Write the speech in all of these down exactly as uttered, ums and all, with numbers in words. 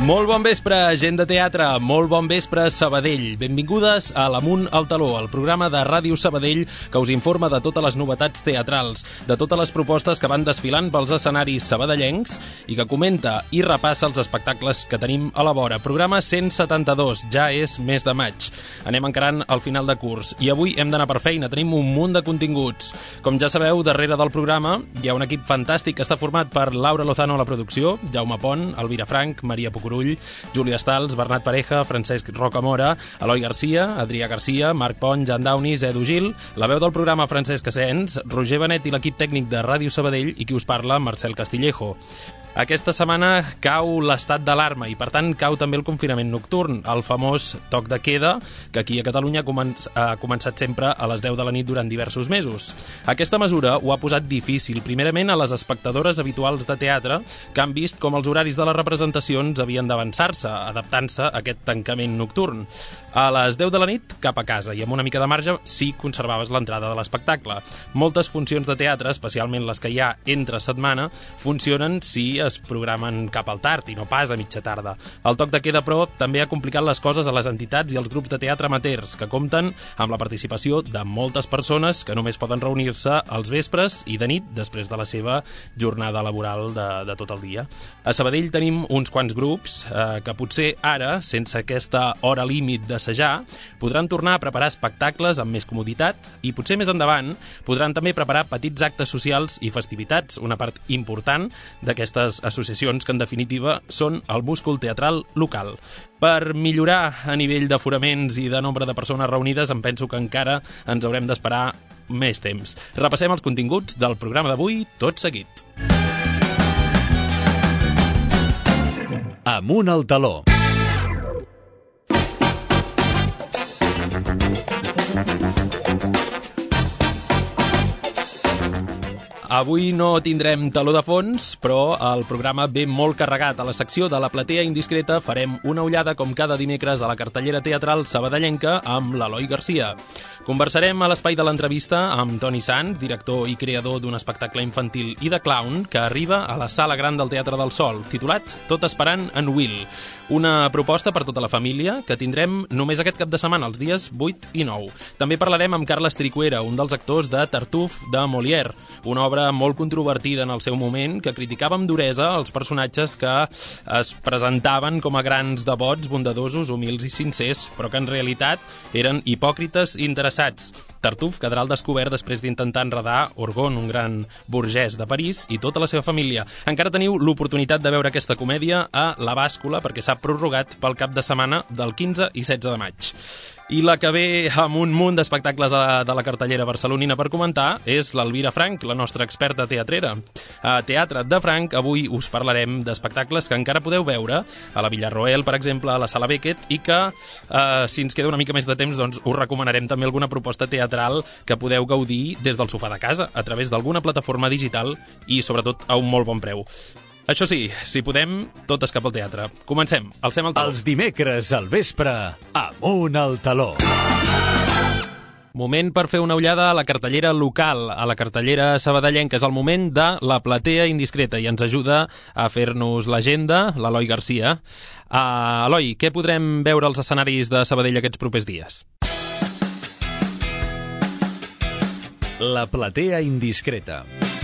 Molt bon vespre, gent de teatre, molt bon vespre, Sabadell. Benvingudes a l'Amunt al Taló, el programa de Ràdio Sabadell que us informa de totes les novetats teatrals, de totes les propostes que van desfilant pels escenaris sabadellencs i que comenta i repassa els espectacles que tenim a la vora. Programa cent setanta-dos, ja és mes de maig. Anem encarant al final de curs i avui hem d'anar per feina, tenim un munt de continguts. Com ja sabeu, darrere del programa hi ha un equip fantàstic que està format per Laura Lozano a la producció, Jaume Pont, Elvira Frank, Maria Pucurull, Júlia Stals, Bernat Pareja, Francesc Rocamora, Eloi Garcia, Adrià Garcia, Marc Pont, Jan Daunis, Edu Gil, la veu del programa Francesc Asens, Roger Benet i l'equip tècnic de Ràdio Sabadell i qui us parla, Marcel Castillejo. Aquesta setmana cau l'estat d'alarma i, per tant, cau també el confinament nocturn, el famós toc de queda, que aquí a Catalunya ha començat sempre a les deu de la nit durant diversos mesos. Aquesta mesura ho ha posat difícil, primerament a les espectadores habituals de teatre, que han vist com els horaris de les representacions havien d'avançar-se, adaptant-se a aquest tancament nocturn. A les deu de la nit, cap a casa, i amb una mica de marge sí conservaves l'entrada de l'espectacle. Moltes funcions de teatre, especialment les que hi ha entre setmana, funcionen si es programen cap al tard i no pas a mitja tarda. El toc de queda, però, també ha complicat les coses a les entitats i als grups de teatre amateurs, que compten amb la participació de moltes persones que només poden reunir-se als vespres i de nit després de la seva jornada laboral de, de tot el dia. A Sabadell tenim uns quants grups eh, que potser ara, sense aquesta hora límit d'assajar, podran tornar a preparar espectacles amb més comoditat i potser més endavant podran també preparar petits actes socials i festivitats, una part important d'aquestes associacions que en definitiva són el múscul teatral local. Per millorar a nivell d'aforaments i de nombre de persones reunides em penso que encara ens haurem d'esperar més temps. Repassem els continguts del programa d'avui tot seguit. Amunt al taló. Avui no tindrem taló de fons, però el programa ve molt carregat. A la secció de la platea indiscreta farem una ullada com cada dimecres a la cartellera teatral sabadellenca amb l'Eloi Garcia. Conversarem a l'espai de l'entrevista amb Toni Sanz, director i creador d'un espectacle infantil i de clown que arriba a la Sala Gran del Teatre del Sol, titulat Tot esperant en Will. Una proposta per tota la família que tindrem només aquest cap de setmana, els dies vuit i nou. També parlarem amb Carles Tricuera, un dels actors de Tartuf de Molière, una obra molt controvertida en el seu moment, que criticava amb duresa els personatges que es presentaven com a grans devots, bondadosos, humils i sincers, però que en realitat eren hipòcrites i interessats. Tartuf quedarà al descobert després d'intentar enredar Orgon, un gran burgès de París, i tota la seva família. Encara teniu l'oportunitat de veure aquesta comèdia a La Bàscula, perquè s'ha prorrogat pel cap de setmana del quinze i setze de maig. I la que ve amb un munt d'espectacles de la cartellera barcelonina per comentar és l'Elvira Frank, la nostra experta teatrera. A Teatre de Frank avui us parlarem d'espectacles que encara podeu veure a la Villarroel, per exemple, a la Sala Beckett, i que, eh, si ens queda una mica més de temps, doncs us recomanarem també alguna proposta teatral que podeu gaudir des del sofà de casa, a través d'alguna plataforma digital i, sobretot, a un molt bon preu. Això sí, si podem, totes cap al teatre. Comencem, alcem el taló. Els dimecres al vespre, Amunt al taló. Moment per fer una ullada a la cartellera local, a la cartellera sabadellenca. És el moment de la platea indiscreta i ens ajuda a fer-nos l'agenda l'Eloi Garcia. Uh, Eloi, què podrem veure als escenaris de Sabadell aquests propers dies? La platea indiscreta.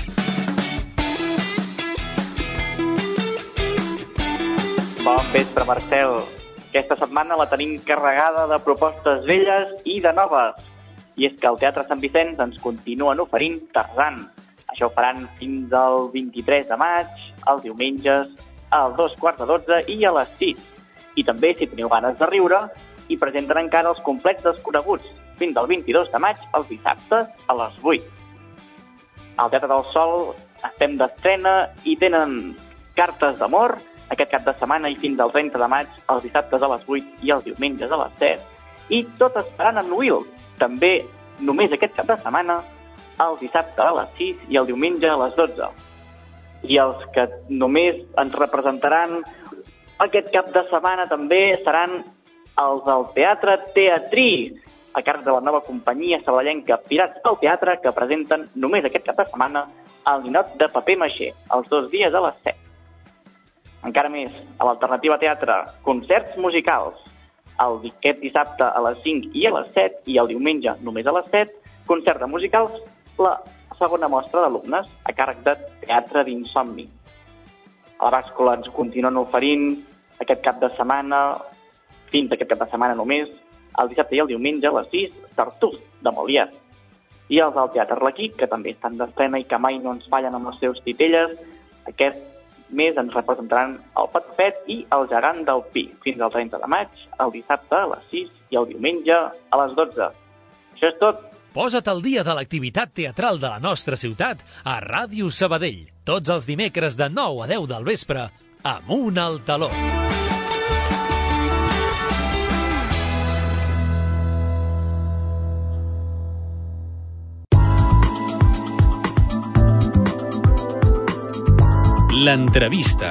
Bon vespre, Marcel. Aquesta setmana la tenim carregada de propostes velles i de noves. I és que el Teatre Sant Vicenç ens continuen oferint Tarzan. Això ho faran fins al vint-i-tres de maig, els diumenges, a dos quarts de dotze i a les sis. I també, si teniu ganes de riure, hi presenten encara els complets desconeguts, fins al vint-i-dos de maig, els dissabtes, a les vuit. Al Teatre del Sol estem d'estrena i tenen Cartes d'amor, aquest cap de setmana i fins al trenta de maig, els dissabtes a les vuit i els diumenges a les set. I Tot esperant en Will, també només aquest cap de setmana, el dissabte a les sis i el diumenge a les dotze. I els que només ens representaran aquest cap de setmana també seran els del Teatre Teatrí, a càrrec de la nova companyia sabadellenca Pirats del Teatre, que presenten només aquest cap de setmana el ninot de paper maixer, els dos dies a les set. Encara més, a l'Alternativa Teatre, concerts musicals. El aquest dissabte a les cinc i a les set, i el diumenge només a les set, concert de musicals, la segona mostra d'alumnes, a càrrec de Teatre d'Insomni. A la Bàscula ens continuen oferint aquest cap de setmana, fins aquest cap de setmana només, el dissabte i el diumenge a les sis, Tartuffe, de Molière. I els del Teatre Arlequí, que també estan d'estrena i que mai no ens fallen amb les seus titelles, aquest mes ens representaran el Patufet i el Gegant del Pi, fins al trenta de maig, el dissabte a les sis i el diumenge a les dotze. Això és tot. Posa't al dia de l'activitat teatral de la nostra ciutat a Ràdio Sabadell. Tots els dimecres de nou a deu del vespre, Amunt al Taló. L'entrevista.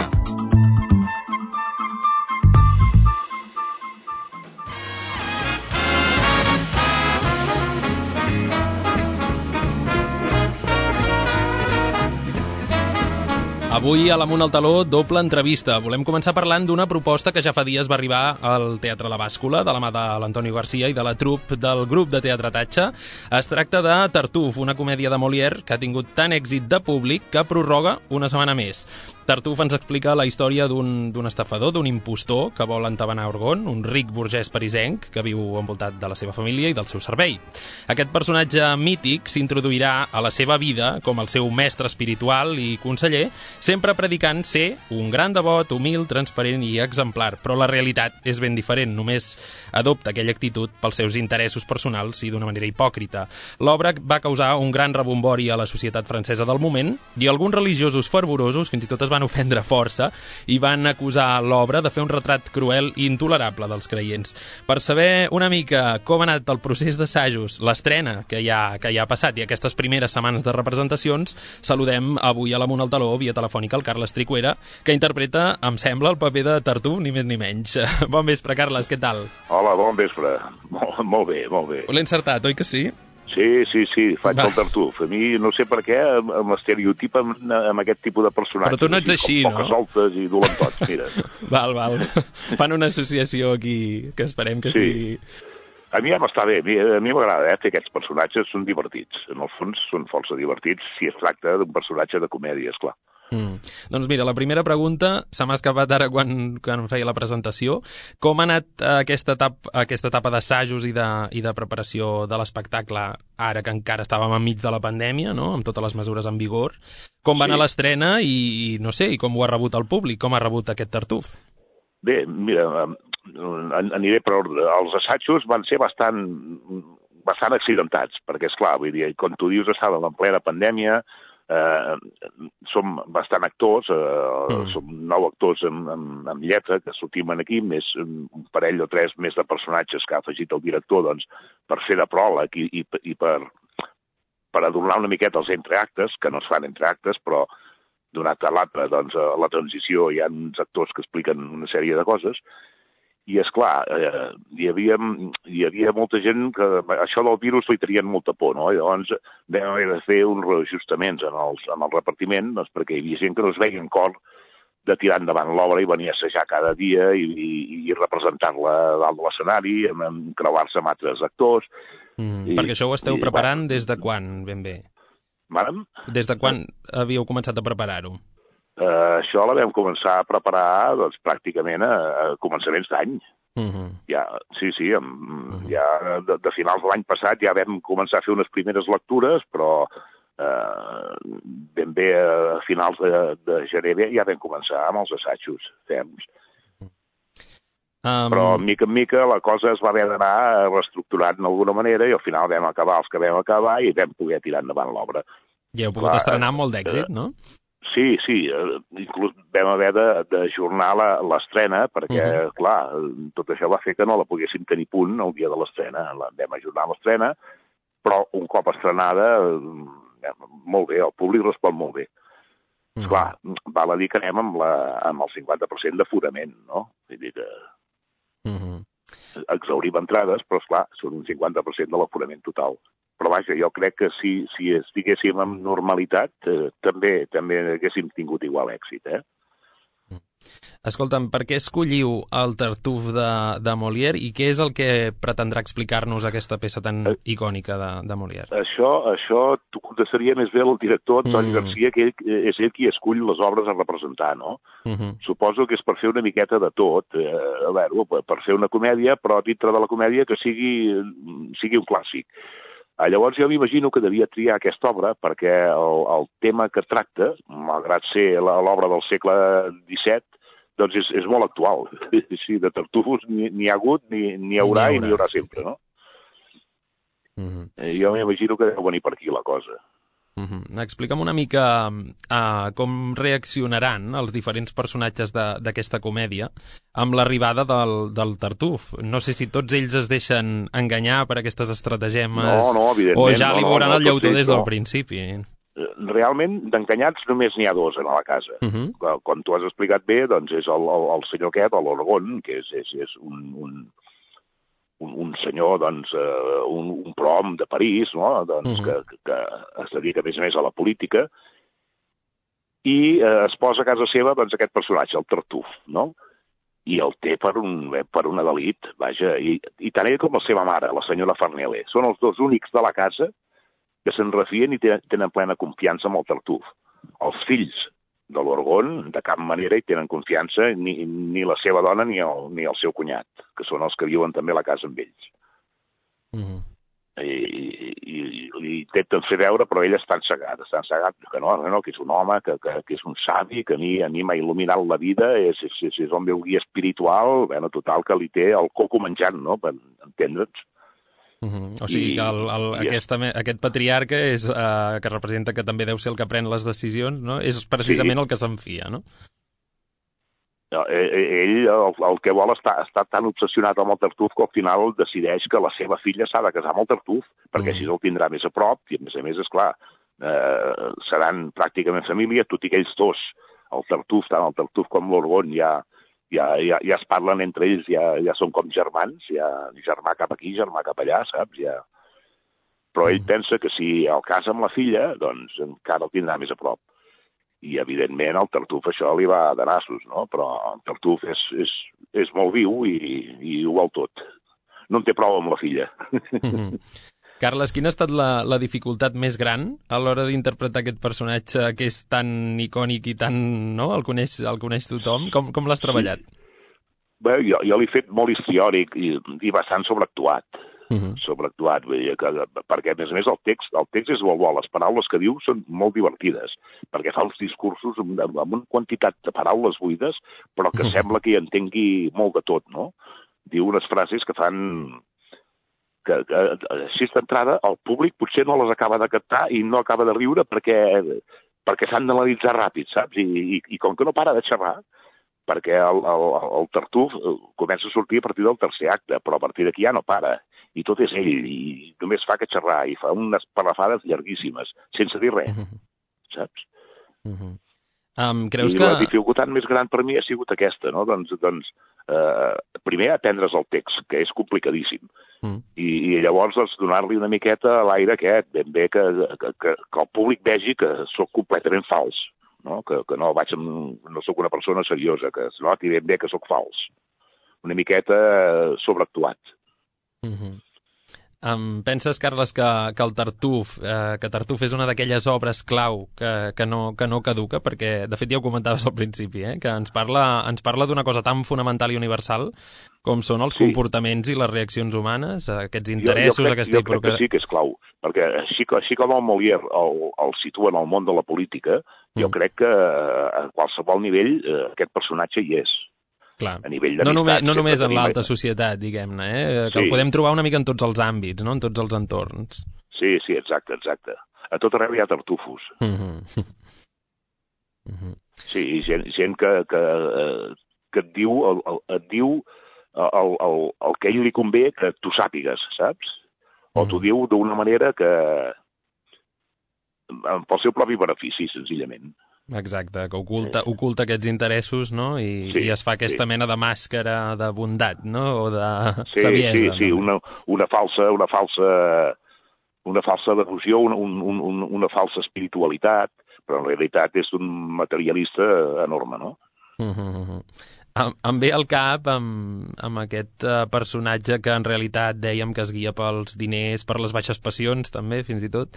Avui a l'Amunt al Taló, doble entrevista. Volem començar parlant d'una proposta que ja fa dies va arribar al Teatre La Bàscula, de la mà de l'Antonio Garcia i de la trup del grup de Teatre Tatxa. Es tracta de Tartuffe, una comèdia de Molière que ha tingut tant èxit de públic que prorroga una setmana més. Tartuffe ens explica la història d'un d'un estafador, d'un impostor que vol entabanar Orgon, un ric burgès parisenc que viu envoltat de la seva família i del seu servei. Aquest personatge mític s'introduirà a la seva vida com el seu mestre espiritual i conseller, sempre predicant ser un gran devot, humil, transparent i exemplar, però la realitat és ben diferent, només adopta aquella actitud pels seus interessos personals i d'una manera hipòcrita. L'obra va causar un gran rebombori a la societat francesa del moment i alguns religiosos fervorosos fins i tot es van ofendre força i van acusar l'obra de fer un retrat cruel i intolerable dels creients. Per saber una mica com ha anat el procés d'assajos, l'estrena que ja, que ja ha passat i aquestes primeres setmanes de representacions, saludem avui a l'Amunt al Taló via telefònica el Carles Tricuera, que interpreta, em sembla, el paper de Tartuffe, ni més ni menys. Bon vespre, Carles, què tal? Hola, bon vespre. Molt, molt bé, molt bé. L'he encertat, oi que sí? Sí, sí, sí, faig Va. el Tartuffe. A mi no sé per què m'estereotip amb, amb aquest tipus de personatges. Però tu no ets així, no? Poques soltes i dolentots, mira. Val, val. Fan una associació aquí que esperem que Sí. sigui... A mi ja m'està bé, a mi a mi m'agrada, eh, fer aquests personatges, són divertits. En el fons són força divertits si es tracta d'un personatge de comèdia, esclar. Mm. Doncs mira, la primera pregunta se m'ha escapat ara quan, quan feia la presentació. Com ha anat eh, aquesta etapa, aquesta etapa d'assajos i, de, i de preparació de l'espectacle ara que encara estàvem enmig de la pandèmia, no?, amb totes les mesures en vigor? Com va Sí. anar l'estrena i, i, no sé, i com ho ha rebut el públic? Com ha rebut aquest Tartuffe? Bé, mira, an- aniré per ordre. Els assajos van ser bastant, bastant accidentats, perquè, esclar, vull dir, com tu dius, estàvem en plena pandèmia, eh, som bastant actors, eh, Mm. som nou actors amb, amb, amb lletra que sortim aquí, més un parell o tres més de personatges que ha afegit el director, doncs, per fer de pròleg i, i, i per, per adornar una miqueta els entreactes, que no es fan entreactes, però donat a l'altre, doncs, a la transició hi ha uns actors que expliquen una sèrie de coses, i, és clar, eh, hi, havia, hi havia molta gent que això del virus li tenien molta por, no? I llavors vam haver de fer uns reajustaments en, els, en el repartiment, doncs, perquè hi havia gent que no es veia en cor de tirar endavant l'obra i venir a assajar cada dia i, i, i representar-la dalt de l'escenari, amb, amb creuar-se amb altres actors. Mm. I, Perquè això ho esteu i, preparant bueno, des de quan, ben bé? Màrem? Des de quan havíeu començat a preparar-ho? Uh, això la vam començar a preparar doncs, pràcticament a, a començaments d'any. Uh -huh. Ja, sí, sí, amb, ja de, de finals de l'any passat ja vam començar a fer unes primeres lectures, però eh, ben bé a finals de, de gener ja vam començar amb els assajos. Fem. Um... Però mica en mica la cosa es va haver d'anar reestructurant d'alguna manera i al final vam acabar els que vam acabar i vam poder tirar endavant l'obra. I heu pogut Clar, estrenar amb molt d'èxit, eh, no? Sí, sí, eh, inclús vam haver de- d'ajornar la- l'estrena perquè, uh -huh. clar, tot això va fer que no la poguéssim tenir punt el dia de l'estrena. La vam ajornar l'estrena, però un cop estrenada, eh, molt bé, el públic respon molt bé. Uh -huh. Esclar, val a dir que anem amb, la, amb el cinquanta per cent d'aforament, no? Vull dir que Uh -huh. exhaurim entrades, però, esclar, són un cinquanta per cent de l'aforament total. Però, vaja, jo crec que si, si estiguéssim amb normalitat, eh, també també haguéssim tingut igual èxit, eh? Escolta'm, per què escolliu el Tartuf de, de Molière i què és el que pretendrà explicar-nos aquesta peça tan eh, icònica de, de Molière? Això, això t'ho contestaria més bé el director Antoni mm. Garcia, que ell, és ell qui escull les obres a representar, no? Uh -huh. Suposo que és per fer una miqueta de tot, eh, a veure, per fer una comèdia, però dintre de la comèdia que sigui, sigui un clàssic. Llavors jo m'imagino que devia triar aquesta obra perquè el, el tema que tracta, malgrat ser l'obra del segle disset, doncs és, és molt actual. Sí, de tartufos n'hi ha hagut, ni n'hi haurà i n'hi haurà sempre, no? Uh-huh. Jo m'imagino que deu venir per aquí la cosa. Uh-huh. Explica'm una mica uh, com reaccionaran els diferents personatges d'aquesta comèdia amb l'arribada del, del Tartuf. No sé si tots ells es deixen enganyar per aquestes estratagemes no, no, o ja li veuran no, no, el llautó des del no. principi. Realment, d'enganyats només n'hi ha dos a la casa. Uh-huh. Com tu has explicat bé, doncs és el, el, el senyor aquest, l'Orgon, que és, és, és un, un, un, un senyor, doncs, uh, un, un prom de París, no? doncs, uh-huh. que, que es dedica, a més a més, a la política, i uh, es posa a casa seva doncs, aquest personatge, el Tartuf, no? I el té per un, per una delit, vaja, i, i tant ell com la seva mare, la senyora Farnelli. Són els dos únics de la casa que se'n refien i tenen plena confiança amb el Tartuf. Els fills de l'Orgon, de cap manera, hi tenen confiança ni, ni la seva dona ni el, ni el seu cunyat, que són els que viuen també a la casa amb ells. Uh-huh. I, i, i intenten fer veure, però ell està encegat, està encegat, que no, no, que és un home, que, que, que és un savi, que a mi, a mi m'ha il·luminat la vida, és, és, és, és el meu guia espiritual, bueno, total, que li té el coco menjant, no?, per entendre'ns. Uh-huh. O sigui que el, el, I, aquesta, aquest patriarca és, uh, que representa que també deu ser el que pren les decisions, no? És precisament sí. el que s'enfia, no? no ell el, el que vol està, està tan obsessionat amb el Tartuf que al final decideix que la seva filla s'ha de casar amb el Tartuf, perquè uh-huh. així el tindrà més a prop, i a més a més, esclar, eh, seran pràcticament família, tot i que ells dos, el Tartuf, tant el Tartuf com l'Orgon, ja Ja, ja, ja es parlen entre ells, ja, ja són com germans, ja germà cap aquí, germà cap allà, saps? Ja... Però ell pensa que si el casa amb la filla, doncs encara el tindrà més a prop. I, evidentment, el Tartuf això li va de nassos, no? Però el Tartuf és, és, és molt viu i, i ho vol tot. No en té prou amb la filla. Mm-hmm. Carles, quina ha estat la, la dificultat més gran a l'hora d'interpretar aquest personatge que és tan icònic i tan... no? El coneix, el coneix tothom? Com, com l'has treballat? Sí. Bé, jo, jo l'he fet molt histriònic i, i bastant sobreactuat. Uh-huh. Sobreactuat, vull dir, que, perquè, a més a més, el text, el text és molt bo. Les paraules que diu són molt divertides, perquè fa uns discursos amb, amb una quantitat de paraules buides, però que uh-huh. sembla que hi entengui molt de tot, no? Diu unes frases que fan... que, que així d'entrada el públic potser no les acaba de captar i no acaba de riure perquè, perquè s'han d'analitzar ràpid, saps? I, i, i com que no para de xerrar, perquè el, el, el Tartuf comença a sortir a partir del tercer acte, però a partir d'aquí ja no para, i tot és ell, i només fa que xerrar, i fa unes parrafades llarguíssimes, sense dir res, uh-huh. saps? Uh-huh. Um, creus I que... la dificultat més gran per mi ha sigut aquesta, no? Doncs, doncs eh, primer aprendre's el text, que és complicadíssim, mm. I, i llavors doncs, donar-li una miqueta a l'aire aquest, ben bé que, que, que, que el públic vegi que sóc completament fals, no? Que, que no vaig amb, no sóc una persona seriosa, que es noti ben bé que sóc fals. Una miqueta sobreactuat. Mm-hmm. Um, penses, Carles, que, que el Tartuf, eh, que Tartuf és una d'aquelles obres clau que, que, no, que no caduca? Perquè, de fet, ja ho comentaves al principi, eh? Que ens parla, ens parla d'una cosa tan fonamental i universal com són els sí. comportaments i les reaccions humanes, aquests interessos... Jo, jo crec, aquesta jo crec que sí que és clau, perquè així, així com el Molière el, el situa en el món de la política, jo mm. crec que a qualsevol nivell aquest personatge hi és. Clar. A nivell no només, no només en l'alta societat, diguem-ne, eh? Que sí. el podem trobar una mica en tots els àmbits, no? En tots els entorns. Sí, sí, exacte, exacte. A tot arreu hi ha tartufos. Mm-hmm. Mm-hmm. Sí, gent, gent que, que, que et diu, el, el, et diu el, el, el que a ell li convé que tu sàpigues, saps? O mm-hmm. t'ho diu d'una manera que... pel seu propi benefici, senzillament. Exacte, que oculta, oculta aquests interessos, no? I, sí, i es fa aquesta sí. mena de màscara de bondat, no? O de sí, saviesa. Sí, sí, no? una, una falsa, una falsa, una falsa devoció, una, un, una, una falsa espiritualitat, però en realitat és un materialista enorme, no? Mm-hmm. Em, em ve al cap amb, amb aquest uh, personatge que en realitat dèiem que es guia pels diners, per les baixes passions també, fins i tot,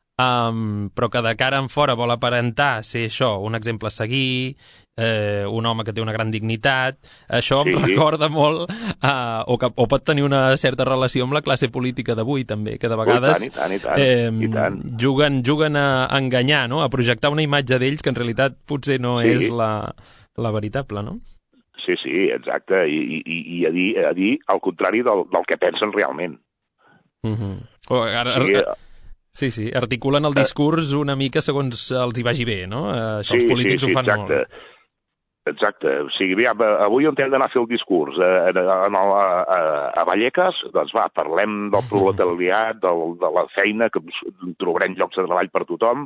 um, però que de cara en fora vol aparentar ser això, un exemple a seguir, eh, un home que té una gran dignitat. Això em Sí. recorda molt uh, o, que, o pot tenir una certa relació amb la classe política d'avui també, que de vegades Oh, i tant, i tant, eh, i tant. juguen, juguen a enganyar, no? A projectar una imatge d'ells que en realitat potser no Sí. és la, la veritable, no? Sí, sí, exacte, i, i, i a, dir, a dir el contrari del, del que pensen realment. Mm-hmm. O, ara, O sigui, ara, sí, sí, articulen el discurs una mica segons els hi vagi bé, no? Eh, això sí, els polítics sí, sí, ho fan exacte. molt. Exacte, o sigui, aviam, avui on hem d'anar a fer el discurs? A, a, a, a, a Vallecas? Doncs va, parlem del proletariat, del, de la feina, que trobarem llocs de treball per tothom,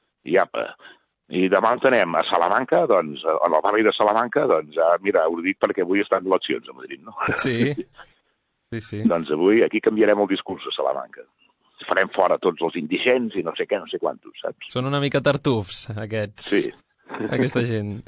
i apa. I demà on anem? A Salamanca, doncs, en el barri de Salamanca, doncs, ah, mira, ho dic perquè avui estan eleccions a Madrid, no? Sí, sí, sí. Doncs avui aquí canviarem el discurs a Salamanca. Farem fora tots els indigents i no sé què, no sé quantos, saps? Són una mica tartufs, aquests. Sí. Aquesta gent.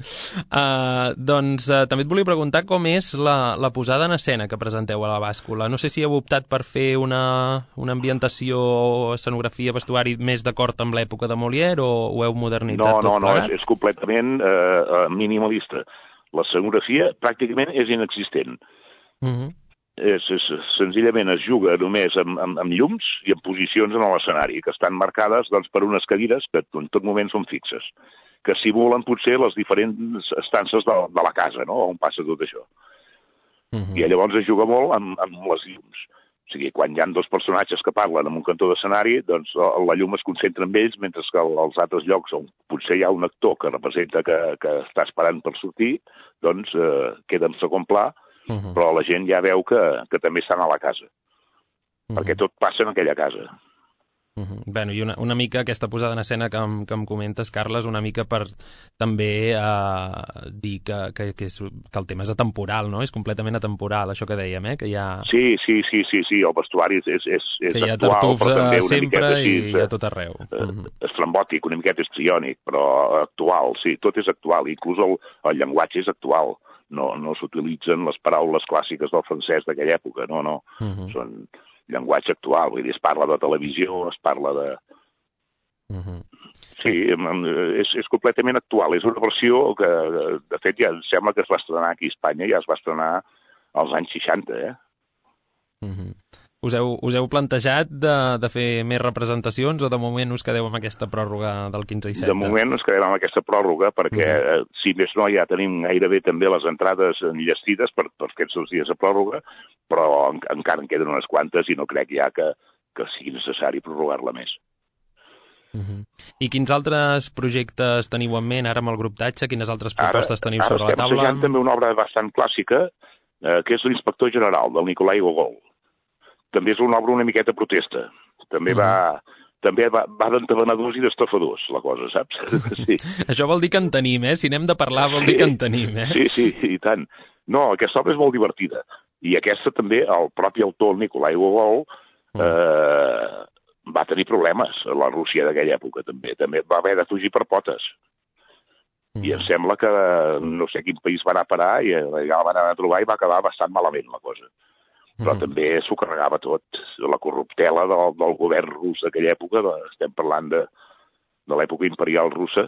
Uh, doncs uh, també et volia preguntar com és la, la posada en escena que presenteu a la bàscula. No sé si heu optat per fer una, una ambientació, escenografia, vestuari més d'acord amb l'època de Molière o ho heu modernitzat No, tot no, no, plegat? és, és completament eh, minimalista. L'escenografia pràcticament és inexistent. Uh-huh. És, és, senzillament es juga només amb, amb, amb llums i amb posicions en l'escenari, que estan marcades doncs, per unes cadires que en tot moment són fixes, que simulen potser les diferents estances de, de la casa, no?, on passa tot això. Uh-huh. I llavors es juga molt amb, amb les llums. O sigui, quan hi ha dos personatges que parlen en un cantó d'escenari, doncs la llum es concentra en ells, mentre que als altres llocs on potser hi ha un actor que representa que, que està esperant per sortir, doncs eh, queda en segon pla, uh-huh. però la gent ja veu que, que també estan a la casa, uh-huh. perquè tot passa en aquella casa. Uh-huh. Bueno, i una, una mica aquesta posada en escena que em, que em comentes, Carles, una mica per també uh, dir que, que, que, és, que el tema és atemporal, no? És completament atemporal, això que dèiem, eh? Que hi ha... Sí, sí, sí, sí, sí, el vestuari és, és, és, és que hi ha actual, tartufs però també una sempre miqueta així, i a tot arreu. Uh-huh. Estrambòtic, una miqueta estriònic, però actual, sí, tot és actual, inclús el, el llenguatge és actual. No, no s'utilitzen les paraules clàssiques del francès d'aquella època, no, no, uh-huh. són llenguatge actual, vull dir, es parla de televisió, es parla de... Uh-huh. Sí, és, és completament actual, és una versió que, de fet, ja sembla que es va estrenar aquí a Espanya, ja es va estrenar als anys seixanta, eh? Uh-huh. Us heu, us heu plantejat de, de fer més representacions o de moment us quedeu amb aquesta pròrroga del quinze i setze? De moment ens quedem amb aquesta pròrroga perquè, uh-huh. si més no, ja tenim gairebé també les entrades enllestides per, per aquests dos dies de pròrroga, però en, encara en queden unes quantes i no crec ja que, que sigui necessari prorrogar-la més. Uh-huh. I quins altres projectes teniu en ment ara amb el grup Tatxa? Quines altres propostes teniu ara, sobre la taula? Ara estem assajant també una obra bastant clàssica, eh, que és l'Inspector General, del Nicolai Gogol. També és una obra una miqueta protesta. També uh-huh. va... També va, va d'entabanadors i d'estafadors, la cosa, saps? Sí. Això vol dir que en tenim, eh? Si n'hem de parlar vol sí. dir que en tenim, eh? Sí, sí, i tant. No, aquesta obra és molt divertida. I aquesta també, el propi autor, el Nicolai Gogol, uh-huh. eh, va tenir problemes a la Rússia d'aquella època, també. També va haver de fugir per potes. Uh-huh. I em sembla que no sé quin país va anar a parar i allà va anar a trobar i va acabar bastant malament la cosa. Però mm. també s'ho carregava tot. La corruptela del, del govern rus d'aquella època, de, estem parlant de, de l'època imperial russa,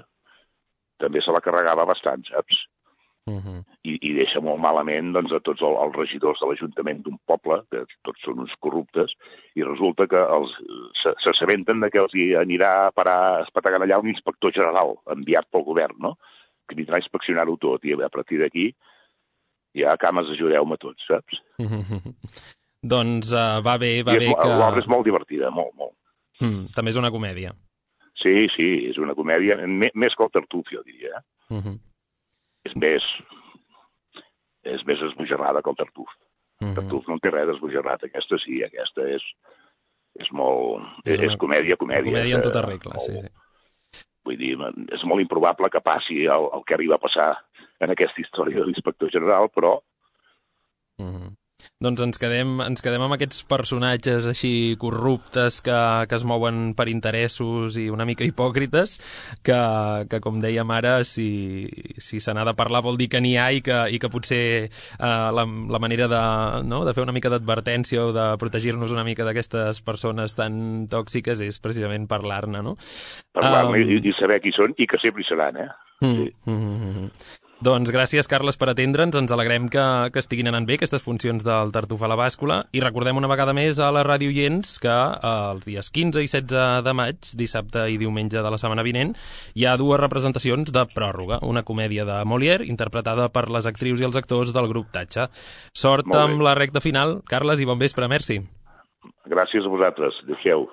també se la carregava bastant, saps? Mm-hmm. I, I deixa molt malament doncs, a tots el, els regidors de l'Ajuntament d'un poble, que tots són uns corruptes, i resulta que els s'assabenten que els hi anirà a parar, a espetegar allà un inspector general enviat pel govern, no? Que vindrà a inspeccionar-ho tot, i a partir d'aquí ja, cames, ajudeu-me tots, saps? Mm-hmm. Doncs uh, va bé, va és, bé que... L'obra és molt divertida, molt, molt. Mm, també és una comèdia. Sí, sí, és una comèdia, més, més que el Tartuf, jo diria. Mm-hmm. És més... és més esbojarrada que el Tartuf. Mm-hmm. El Tartuf no en té res d'esbojarrat, aquesta sí, aquesta és... és molt... és, una, és comèdia, comèdia. Comèdia en tota regla, molt, sí, sí. Vull dir, és molt improbable que passi el, el que arriba a passar en aquesta història de l'inspector general, però... Mm-hmm. Doncs ens quedem, ens quedem amb aquests personatges així corruptes que, que es mouen per interessos i una mica hipòcrites, que, que com dèiem ara, si, si se n'ha de parlar vol dir que n'hi ha i que, i que potser eh, la, la manera de, no, de fer una mica d'advertència o de protegir-nos una mica d'aquestes persones tan tòxiques és precisament parlar-ne, no? Parlar-ne Um, i, i saber qui són i que sempre hi seran, eh? Mm, Sí. mm, mm. Doncs gràcies, Carles, per atendre'ns. Ens alegrem que, que estiguin anant bé aquestes funcions del Tartufo a la bàscula i recordem una vegada més a la Ràdio Oients que eh, els dies quinze i setze de maig, dissabte i diumenge de la setmana vinent, hi ha dues representacions de Pròrroga, una comèdia de Molière interpretada per les actrius i els actors del grup Tatxa. Sort amb la recta final. Carles, i bon vespre, merci. Gràcies a vosaltres. Adéu-siau.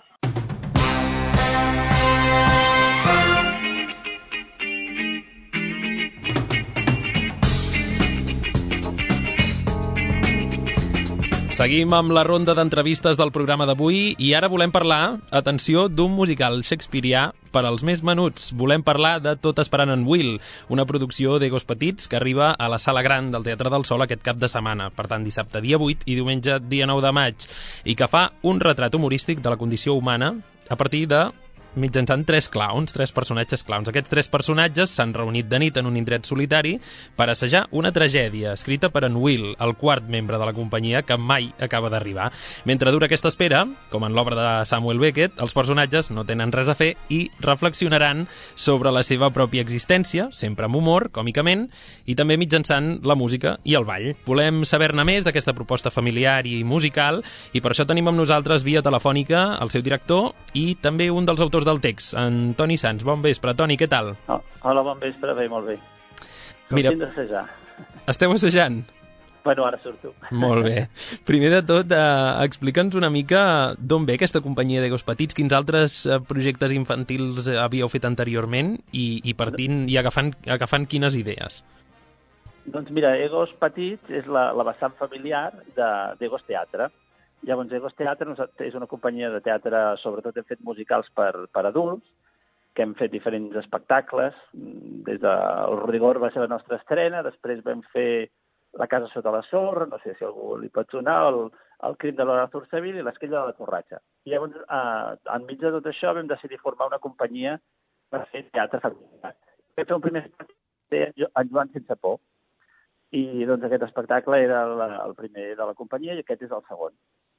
Seguim amb la ronda d'entrevistes del programa d'avui i ara volem parlar, atenció, d'un musical shakespearià per als més menuts. Volem parlar de Tot esperant en Will, una producció d'egos petits que arriba a la Sala Gran del Teatre del Sol aquest cap de setmana, per tant dissabte dia vuit i diumenge dia nou de maig, i que fa un retrat humorístic de la condició humana a partir de mitjançant tres clowns, tres personatges clowns. Aquests tres personatges s'han reunit de nit en un indret solitari per assajar una tragèdia escrita per en Will, el quart membre de la companyia que mai acaba d'arribar. Mentre dura aquesta espera, com en l'obra de Samuel Beckett, els personatges no tenen res a fer i reflexionaran sobre la seva pròpia existència, sempre amb humor, còmicament, i també mitjançant la música i el ball. Volem saber-ne més d'aquesta proposta familiar i musical i per això tenim amb nosaltres via telefònica el seu director i també un dels autors del text, en Toni Sans. Bon vespre, Toni, què tal? Oh, hola, bon vespre, bé, molt bé. Mira, Com d'assajar? Esteu assajant? Bueno, ara surto. Molt bé. Primer de tot, eh, explica'ns una mica d'on ve aquesta companyia d'egos petits, quins altres eh, projectes infantils havíeu fet anteriorment i, i partint i agafant, agafant quines idees? Doncs mira, Egos Petits és la, la vessant familiar d'Egos Teatre. Llavors, Egos Teatre és una companyia de teatre, sobretot hem fet musicals per, per adults, que hem fet diferents espectacles. Des de El Rigor va ser la nostra estrena, després vam fer La casa sota la sorra, no sé si algú li pot sonar, el, el crim de l'Arthur Seville i l'Esquella de la Torratxa. I llavors, eh, enmig de tot això, vam decidir formar una companyia per fer teatre familiar. Vam fer un primer espectacle en Joan sense por, i doncs aquest espectacle era el, el primer de la companyia i aquest és el segon.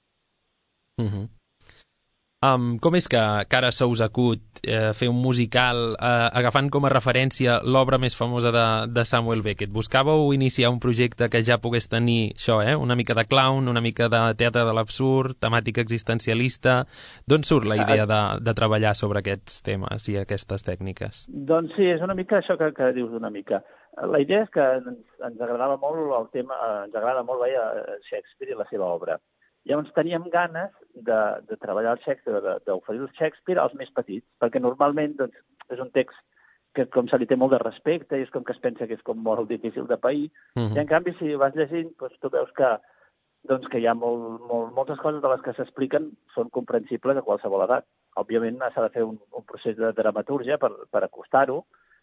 Uh -huh. um, com és que, que ara se us acut eh, fer un musical eh, agafant com a referència l'obra més famosa de, de Samuel Beckett? Buscàveu iniciar un projecte que ja pogués tenir això, eh? Una mica de clown, una mica de teatre de l'absurd, temàtica existencialista. D'on surt la idea de, de treballar sobre aquests temes i aquestes tècniques? Doncs sí, és una mica això que, que dius una mica. La idea és que ens, ens agradava molt el tema, ens agrada molt veia Shakespeare i la seva obra. Llavors teníem ganes de, de treballar el Shakespeare, d'oferir el Shakespeare als més petits, perquè normalment doncs, és un text que com se li té molt de respecte i és com que es pensa que és com molt difícil de pair. Uh-huh. I en canvi, si vas llegint, doncs, tu veus que, doncs, que hi ha molt, molt, moltes coses de les que s'expliquen són comprensibles a qualsevol edat. Òbviament s'ha de fer un, un procés de dramatúrgia per, per acostar-ho,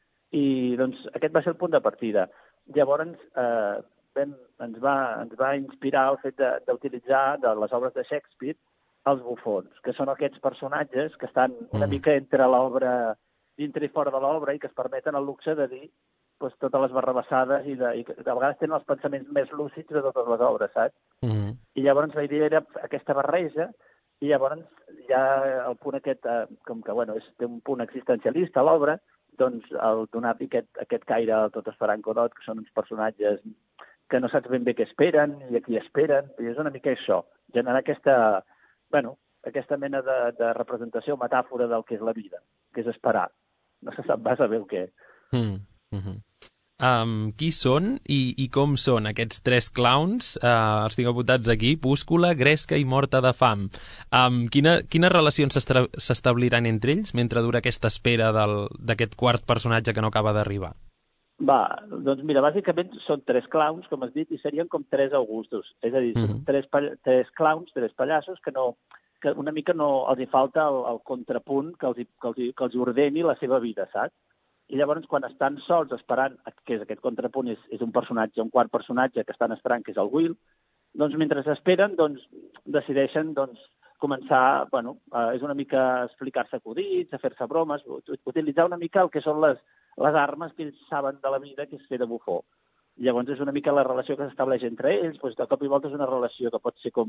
i doncs aquest va ser el punt de partida. Llavors, eh, vam, ens, va, ens va inspirar el fet d'utilitzar de, de les obres de Shakespeare els bufons, que són aquests personatges que estan una mica entre l'obra, dintre i fora de l'obra, i que es permeten el luxe de dir doncs, totes les barrabassades i, de, i de vegades tenen els pensaments més lúcids de totes les obres, saps? Uh -huh. I llavors la idea era aquesta barreja, i llavors ja el punt aquest, eh, com que bueno, és, té un punt existencialista a l'obra, doncs el donar-li aquest, aquest caire a Tot esperant Godot, que són uns personatges que no saps ben bé què esperen i a qui esperen, i és una mica això, generar aquesta, bueno, aquesta mena de, de representació, metàfora del que és la vida, que és esperar. No se sap massa bé el què. Mm -hmm. um, qui són i, i com són aquests tres clowns? Uh, els tinc apuntats aquí: Púscula, Gresca i Morta de fam. Um, quina, quines relacions s'establiran entre ells mentre dura aquesta espera d'aquest quart personatge que no acaba d'arribar? Va, doncs mira, bàsicament són tres clowns, com has dit, i serien com tres Augustos. És a dir, mm -hmm. tres, tres clowns, tres pallassos, que no que una mica no els hi falta el, el contrapunt que els, hi, que, els hi, que els hi ordeni la seva vida, saps? I llavors, quan estan sols esperant, que és aquest contrapunt, és, és un personatge, un quart personatge que estan esperant, que és el Will, doncs mentre esperen, doncs, decideixen doncs, començar, bueno, eh, és una mica explicar-se acudits, a fer-se bromes, utilitzar una mica el que són les, les armes que ells saben de la vida, que és fer de bufó. Llavors és una mica la relació que s'estableix entre ells, doncs de cop i volta és una relació que pot ser com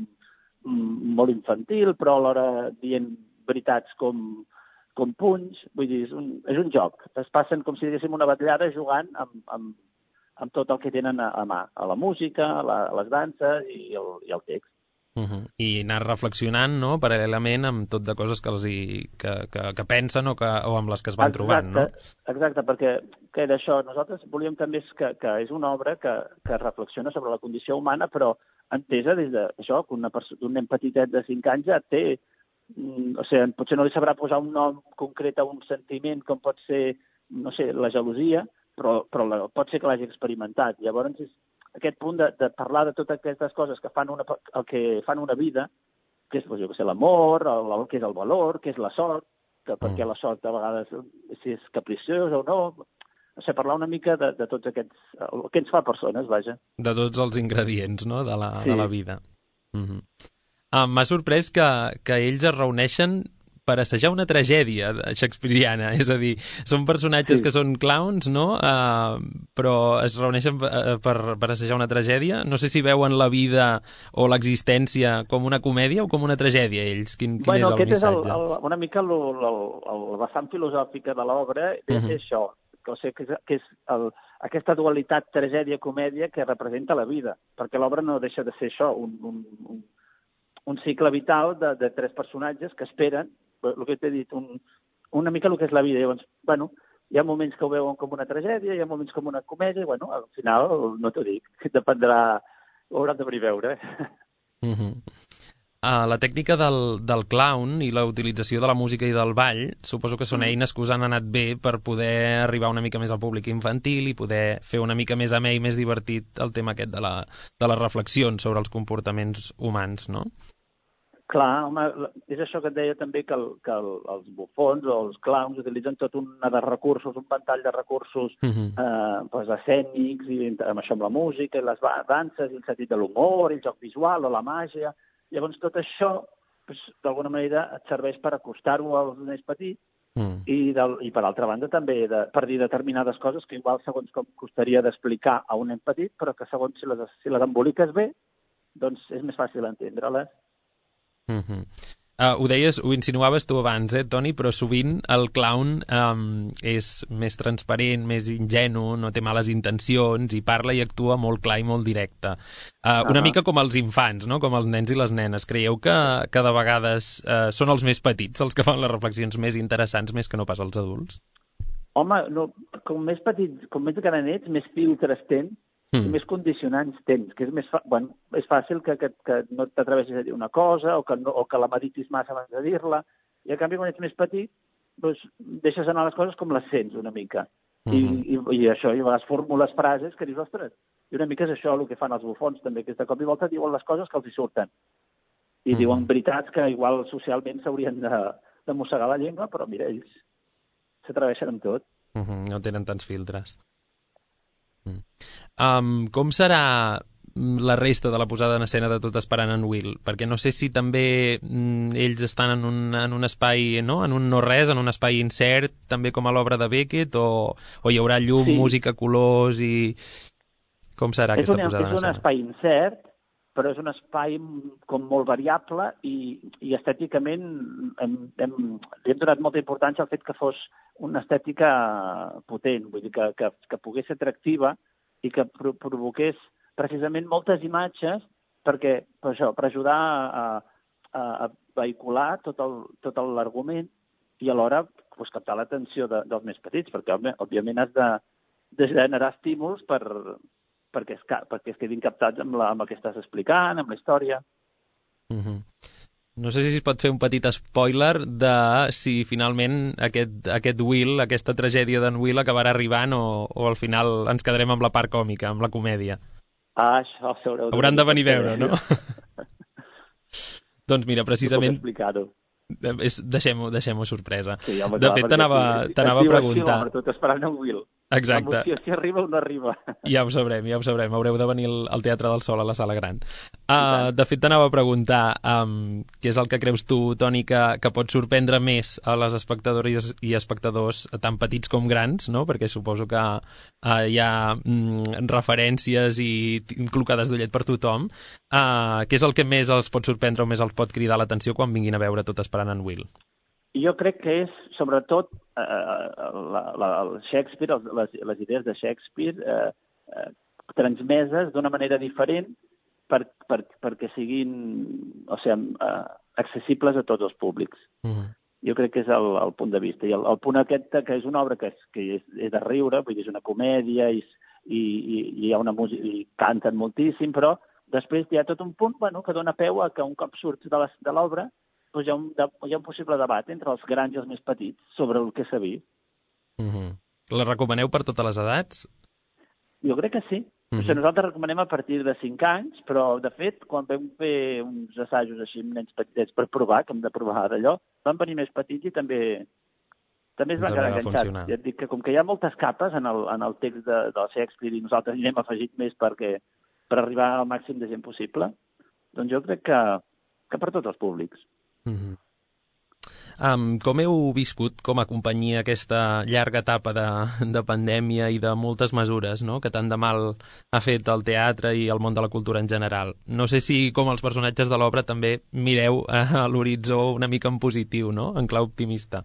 mm, molt infantil, però alhora dient veritats com, com punys, vull dir, és un, és un joc. Es passen com si diguéssim una batllada jugant amb, amb, amb tot el que tenen a, a mà, a la música, a, la, a les danses i el, i el text. Uh-huh. I anar reflexionant, no?, paral·lelament amb tot de coses que, els hi, que, que, que pensen o, que, o amb les que es van exacte, trobant, no? Exacte, perquè que d'això nosaltres volíem també que, que és una obra que, que reflexiona sobre la condició humana, però entesa des d'això, que una persona, un nen petitet de cinc anys ja té, mm, o sigui, potser no li sabrà posar un nom concret a un sentiment com pot ser, no sé, la gelosia, però, però la, pot ser que l'hagi experimentat. Llavors és aquest punt de, de parlar de totes aquestes coses que fan una, el que fan una vida, que és, doncs, jo que sé, l'amor, el, el que és el valor, que és la sort, que mm. perquè la sort a vegades si és capriciosa o no, o sigui, parlar una mica de, de tots aquests, el que ens fa persones, vaja. De tots els ingredients, no?, de la, sí. de la vida. Mm-hmm. Ah, m'ha sorprès que, que ells es reuneixen per assajar una tragèdia shakespeariana, és a dir, són personatges sí. que són clowns, no?, uh, però es reuneixen per, per, per assajar una tragèdia. No sé si veuen la vida o l'existència com una comèdia o com una tragèdia, ells. Quin, quin bueno, és el aquest missatge? és el, el, una mica el, el, el, el vessant filosòfic de l'obra, és uh-huh. això, que, o sigui, que és, que és el, aquesta dualitat tragèdia-comèdia que representa la vida, perquè l'obra no deixa de ser això, un, un, un, un cicle vital de, de tres personatges que esperen, el que t'he dit, un, una mica el que és la vida. Llavors, bueno, hi ha moments que ho veuen com una tragèdia, hi ha moments com una comèdia, i, bueno, al final, no t'ho dic, dependrà, ho haurà de venir a veure. Uh-huh. Uh, la tècnica del, del clown i la utilització de la música i del ball, suposo que són mm. eines que us han anat bé per poder arribar una mica més al públic infantil i poder fer una mica més amè i més divertit el tema aquest de, la, de les reflexions sobre els comportaments humans, no? Clar, home, és això que et deia també que, el, que el, els bufons o els clowns utilitzen tot una de recursos, un ventall de recursos uh-huh. eh, pues, escènics, i amb això amb la música, i les danses, i el sentit de l'humor, el joc visual o la màgia. Llavors tot això, pues, d'alguna manera, et serveix per acostar-ho als nens petits uh-huh. i, del, i per altra banda també de, per dir determinades coses que igual segons com costaria d'explicar a un nen petit, però que segons si les, si les emboliques bé, doncs és més fàcil entendre-les. Uh-huh. Uh, ho deies, ho insinuaves tu abans, eh, Toni, però sovint el clown um, és més transparent, més ingenu, no té males intencions i parla i actua molt clar i molt directe. Uh, una uh-huh. mica com els infants, no?, com els nens i les nenes. Creieu que, que de vegades uh, són els més petits els que fan les reflexions més interessants més que no pas els adults? Home, no, com més petits, com més granets, més filtres tens, Mm. i més condicionants tens, que és més, fa... bueno, és fàcil que, que, que no t'atreveixis a dir una cosa o que, no, o que la meditis massa abans de dir-la, i a canvi quan ets més petit doncs, deixes anar les coses com les sents una mica. Mm-hmm. I, i, i això, i a vegades formules frases que dius, ostres, i una mica és això el que fan els bufons també, que de cop i volta diuen les coses que els hi surten. I mm-hmm. diuen veritats que igual socialment s'haurien de, de mossegar la llengua, però mira, ells s'atreveixen amb tot. Mm-hmm. No tenen tants filtres. Um, com serà la resta de la posada en escena de Tot esperant en Will? Perquè no sé si també mm, ells estan en un, en un espai, no? En un no-res, en un espai incert, també com a l'obra de Beckett, o, o hi haurà llum, sí. música, colors i... Com serà és aquesta un, posada en escena? És un espai incert, però és un espai com molt variable i, i estèticament hem, hem, li hem donat molta importància al fet que fos una estètica potent, vull dir, que, que, que pogués ser atractiva i que pro provoqués precisament moltes imatges perquè, per això, per ajudar a, a, a vehicular tot l'argument i alhora pues, captar l'atenció de, dels més petits, perquè òbviament has de, de generar estímuls per, perquè, es, perquè es quedin captats amb, la, amb el que estàs explicant, amb la història. Mm-hmm. No sé si es pot fer un petit spoiler de si finalment aquest, aquest Will, aquesta tragèdia d'en Will acabarà arribant o, o al final ens quedarem amb la part còmica, amb la comèdia. Ah, això s'haureu de... Hauran de venir a veure, no? Doncs mira, precisament... No puc explicar-ho. Deixem-ho deixem sorpresa. Sí, home, de clar, fet, t'anava a preguntar... Tot esperant en Will. Exacte. L'emoció si arriba o no arriba. Ja ho sabrem, ja ho sabrem. Haureu de venir al Teatre del Sol, a la Sala Gran. Uh, de fet, t'anava a preguntar um, què és el que creus tu, Toni, que, que pot sorprendre més a les espectadores i espectadors tan petits com grans, no? Perquè suposo que uh, hi ha mm, referències i clocades d'ullet per tothom. Uh, què és el que més els pot sorprendre o més els pot cridar l'atenció quan vinguin a veure Tot esperant en Will? Jo crec que és, sobretot, eh, la, la, el Shakespeare, les, les idees de Shakespeare eh, eh, transmeses d'una manera diferent per, per, perquè siguin, o sigui, eh, accessibles a tots els públics. Mm. Jo crec que és el, el punt de vista. I el, el punt aquest, que és una obra que és, que és, és de riure, vull dir, és una comèdia i, i, i hi ha una música, i canten moltíssim, però després hi ha tot un punt, bueno, que dona peu a que un cop surts de l'obra doncs hi ha, un, hi ha un possible debat entre els grans i els més petits sobre el que s'ha vist. Mm-hmm. La recomaneu per totes les edats? Jo crec que sí. Mm-hmm. O sigui, nosaltres recomanem a partir de cinc anys, però, de fet, quan vam fer uns assajos així amb nens petits per provar, que hem de provar d'allò, van venir més petits i també també es van quedar enganxats. Ja et dic que com que hi ha moltes capes en el, en el text de, del Shakespeare i nosaltres hi hem afegit més perquè, per arribar al màxim de gent possible, doncs jo crec que, que per tots els públics. Mm-hmm. Um, com heu viscut com a companyia aquesta llarga etapa de, de pandèmia i de moltes mesures, no?, que tant de mal ha fet el teatre i el món de la cultura en general? No sé si, com els personatges de l'obra, també mireu a l'horitzó una mica en positiu, no?, en clau optimista.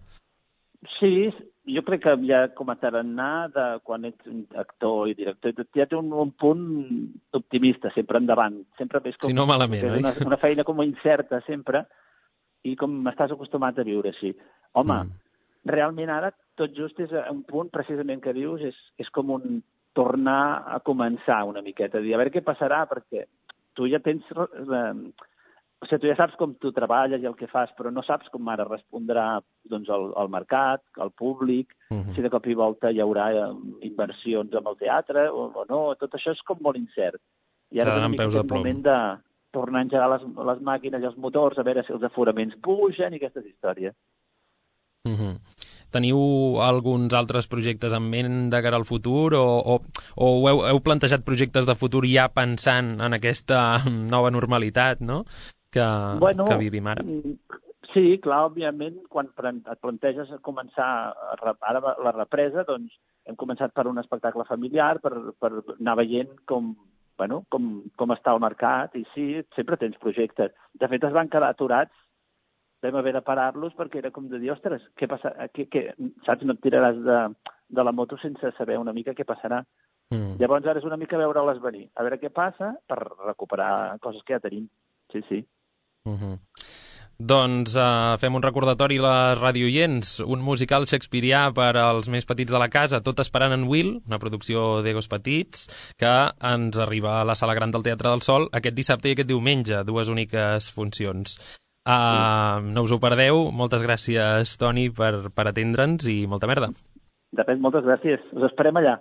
Sí, jo crec que ja com a tarannà de quan ets un actor i director, ja té un, un punt optimista, sempre endavant. Sempre ves com, si no malament, oi? Una, una feina com incerta sempre, i com m'estàs acostumat a viure així. Home, mm. realment ara tot just és un punt precisament que dius, és, és com un tornar a començar una miqueta, dir a veure què passarà, perquè tu ja tens... Eh, o sigui, tu ja saps com tu treballes i el que fas, però no saps com ara respondrà doncs, el, el mercat, el públic, mm-hmm. si de cop i volta hi haurà inversions amb el teatre o, o no, tot això és com molt incert. I ara és una mica el moment de tornar a engegar les, les màquines i els motors, a veure si els aforaments pugen i aquestes històries. Mm-hmm. Teniu alguns altres projectes en ment de cara al futur o, o, o heu, heu plantejat projectes de futur ja pensant en aquesta nova normalitat, no?, que, bueno, que vivim ara? Sí, clar, òbviament, quan et planteges començar ara la represa, doncs hem començat per un espectacle familiar, per, per anar veient com Bueno, com, com està el mercat, i sí, sempre tens projectes. De fet, es van quedar aturats, vam haver de parar-los perquè era com de dir, ostres, què passa? Què, què? Saps, no et tiraràs de, de la moto sense saber una mica què passarà. Mm. Llavors ara és una mica veure-les venir, a veure què passa per recuperar coses que ja tenim. Sí, sí. Mm-hmm. Doncs uh, fem un recordatori a les radioients, un musical shakespearià per als més petits de la casa, Tot esperant en Will, una producció d'egos petits, que ens arriba a la Sala Gran del Teatre del Sol aquest dissabte i aquest diumenge, dues úniques funcions. Uh, no us ho perdeu, moltes gràcies, Toni, per, per atendre'ns i molta merda. De fet, moltes gràcies, us esperem allà.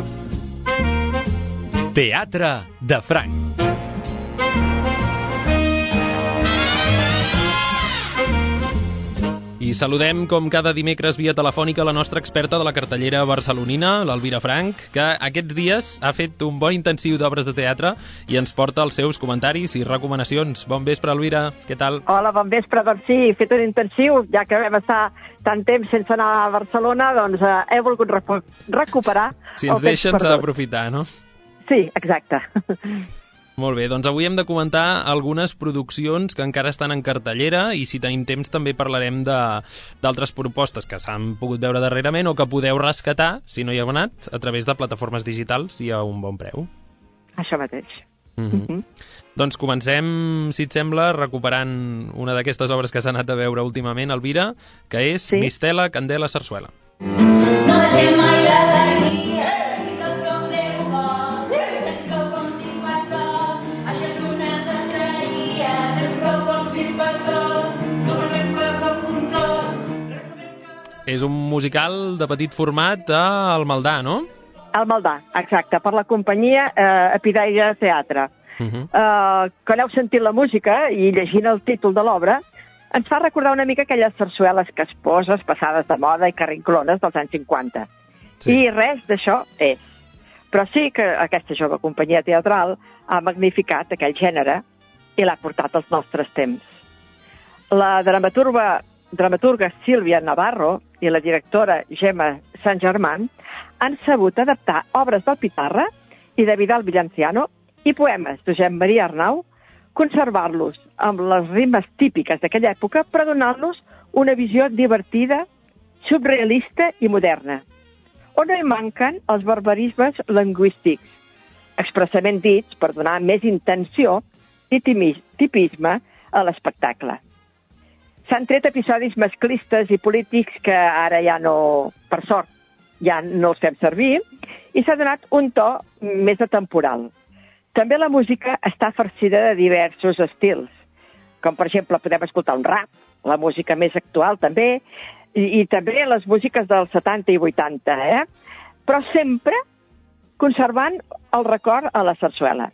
Teatre de Franc. I saludem, com cada dimecres via telefònica, la nostra experta de la cartellera barcelonina, l'Elvira Franch, que aquests dies ha fet un bon intensiu d'obres de teatre i ens porta els seus comentaris i recomanacions. Bon vespre, Elvira, què tal? Hola, bon vespre. Doncs sí, he fet un intensiu, ja que vam estar tant temps sense anar a Barcelona, doncs eh, he volgut recu recuperar... Si ens deixen, s'ha d'aprofitar, no? Sí, exacte. Molt bé, doncs avui hem de comentar algunes produccions que encara estan en cartellera i si tenim temps també parlarem d'altres propostes que s'han pogut veure darrerament o que podeu rescatar, si no hi heu anat, a través de plataformes digitals i a un bon preu. Això mateix. Mm-hmm. Mm-hmm. Doncs comencem, si et sembla, recuperant una d'aquestes obres que s'ha anat a veure últimament, Elvira, que és sí? Mistela, Candela, Sarsuela. No deixem mai l'alegria. És un musical de petit format al Maldà, no? Al Maldà, exacte, per la companyia eh, Epidaia Teatre. Uh-huh. eh, quan heu sentit la música i llegint el títol de l'obra, ens fa recordar una mica aquelles sarsueles casposes, passades de moda i carrinclones dels anys cinquanta. Sí. I res d'això és. Però sí que aquesta jove companyia teatral ha magnificat aquell gènere i l'ha portat als nostres temps. La dramaturga, dramaturga Sílvia Navarro i la directora Gemma Sant Germán han sabut adaptar obres del Pitarra i de Vidal Villanciano i poemes de Josep Maria Arnau, conservar-los amb les rimes típiques d'aquella època, però donar-los una visió divertida, subrealista i moderna, on no hi manquen els barbarismes lingüístics, expressament dits per donar més intenció i tipisme a l'espectacle. S'han tret episodis masclistes i polítics que ara ja no, per sort, ja no els fem servir, i s'ha donat un to més atemporal. També la música està farcida de diversos estils, com per exemple podem escoltar un rap, la música més actual també, i, i també les músiques dels setanta i vuitanta, eh? Però sempre conservant el record a la sarsuela.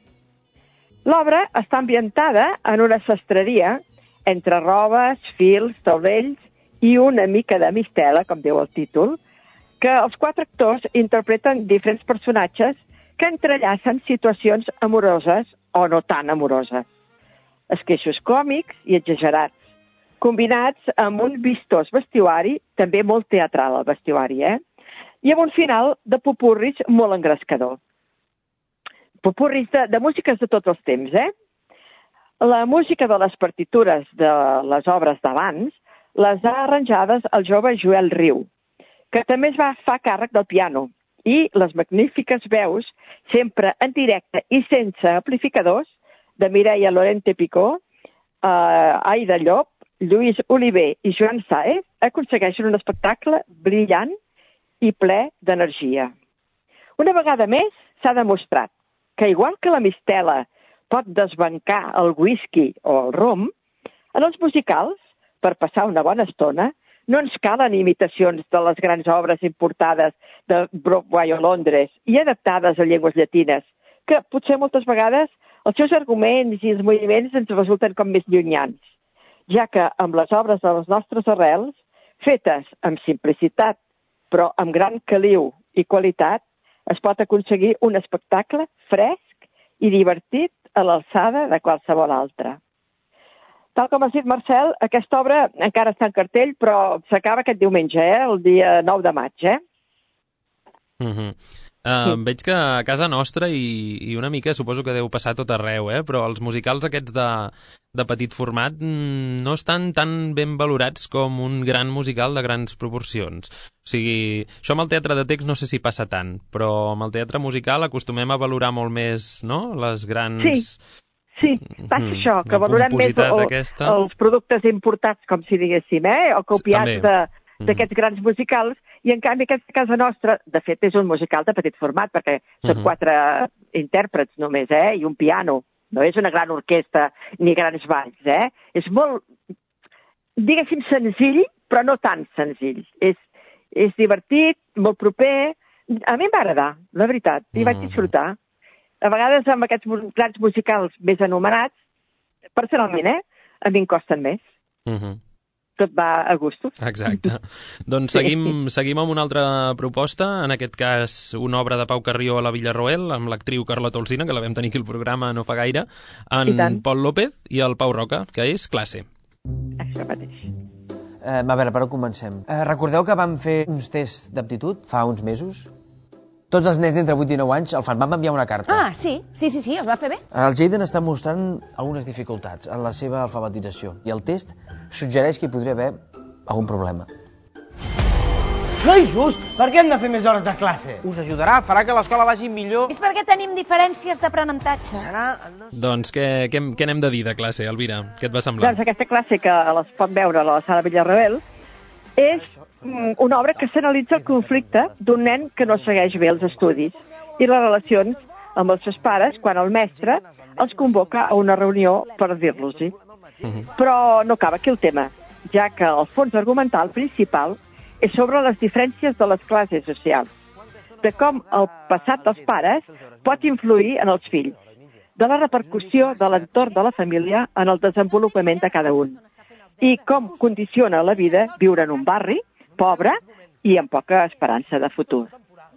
L'obra està ambientada en una sastreria entre robes, fils, taulells i una mica de mistela, com diu el títol, que els quatre actors interpreten diferents personatges que entrellacen situacions amoroses o no tan amoroses. Esqueixos còmics i exagerats, combinats amb un vistós vestuari, també molt teatral el vestuari, eh? I amb un final de popurris molt engrescador. Popurris de, de músiques de tots els temps, eh? La música de les partitures de les obres d'abans les ha arranjades el jove Joel Riu, que també es va fer càrrec del piano, i les magnífiques veus, sempre en directe i sense amplificadors, de Mireia Lorente Picó, eh, Aida Llop, Lluís Oliver i Joan Saez aconsegueixen un espectacle brillant i ple d'energia. Una vegada més s'ha demostrat que, igual que la mistela pot desbancar el whisky o el rom, en els musicals, per passar una bona estona, no ens calen imitacions de les grans obres importades de Broadway o Londres i adaptades a llengües llatines, que potser moltes vegades els seus arguments i els moviments ens resulten com més llunyans, ja que amb les obres de les nostres arrels, fetes amb simplicitat, però amb gran caliu i qualitat, es pot aconseguir un espectacle fresc i divertit a l'alçada de qualsevol altra. Tal com has dit, Marcel, aquesta obra encara està en cartell, però s'acaba aquest diumenge, eh? El dia nou de maig, eh? Mm-hmm. Uh, sí. Veig que a casa nostra i, i una mica suposo que deu passar tot arreu, eh? Però els musicals aquests de, de petit format no estan tan ben valorats com un gran musical de grans proporcions. O sigui, això amb el teatre de text no sé si passa tant, però amb el teatre musical acostumem a valorar molt més, no?, les grans... Sí. Sí, passa mm, això, que valorem més el, els productes importats, com si diguéssim, eh? O copiats d'aquests grans musicals, i en canvi aquesta casa nostra, de fet, és un musical de petit format, perquè són mm-hmm. quatre intèrprets només, eh? I un piano. No és una gran orquestra ni grans balls, eh? És molt, diguéssim, senzill, però no tan senzill. És, és divertit, molt proper. A mi em va agradar, la veritat, i mm-hmm. vaig disfrutar. A vegades amb aquests grans musicals més anomenats, personalment, eh, a mi em costen més. Uh-huh. Tot va a gustos. Exacte. Doncs seguim, sí. seguim amb una altra proposta, en aquest cas una obra de Pau Carrió a la Villarroel, amb l'actriu Carlota Olsina, que la vam tenir aquí al programa no fa gaire, en Pol López i el Pau Roca, que és Classe. Això mateix. Eh, a veure, per on comencem? Eh, recordeu que vam fer uns tests d'aptitud fa uns mesos? Tots els nens d'entre vuit i nou anys el fan, vam enviar una carta. Ah, sí, sí, sí, sí, els va fer bé. El Jaden està mostrant algunes dificultats en la seva alfabetització i el test suggereix que hi podria haver algun problema. No és just! Per què hem de fer més hores de classe? Us ajudarà, farà que l'escola vagi millor. És perquè tenim diferències d'aprenentatge. Serà el nostre... Doncs què, què, què n'hem de dir de classe, Elvira? Què et va semblar? Doncs aquesta classe que les pot veure a la sala Villarroel és una obra que s'analitza el conflicte d'un nen que no segueix bé els estudis i les relacions amb els seus pares quan el mestre els convoca a una reunió per dir-los-hi. Uh-huh. Però no acaba aquí el tema, ja que el fons argumental principal és sobre les diferències de les classes socials, de com el passat dels pares pot influir en els fills, de la repercussió de l'entorn de la família en el desenvolupament de cada un, i com condiciona la vida viure en un barri pobre i amb poca esperança de futur.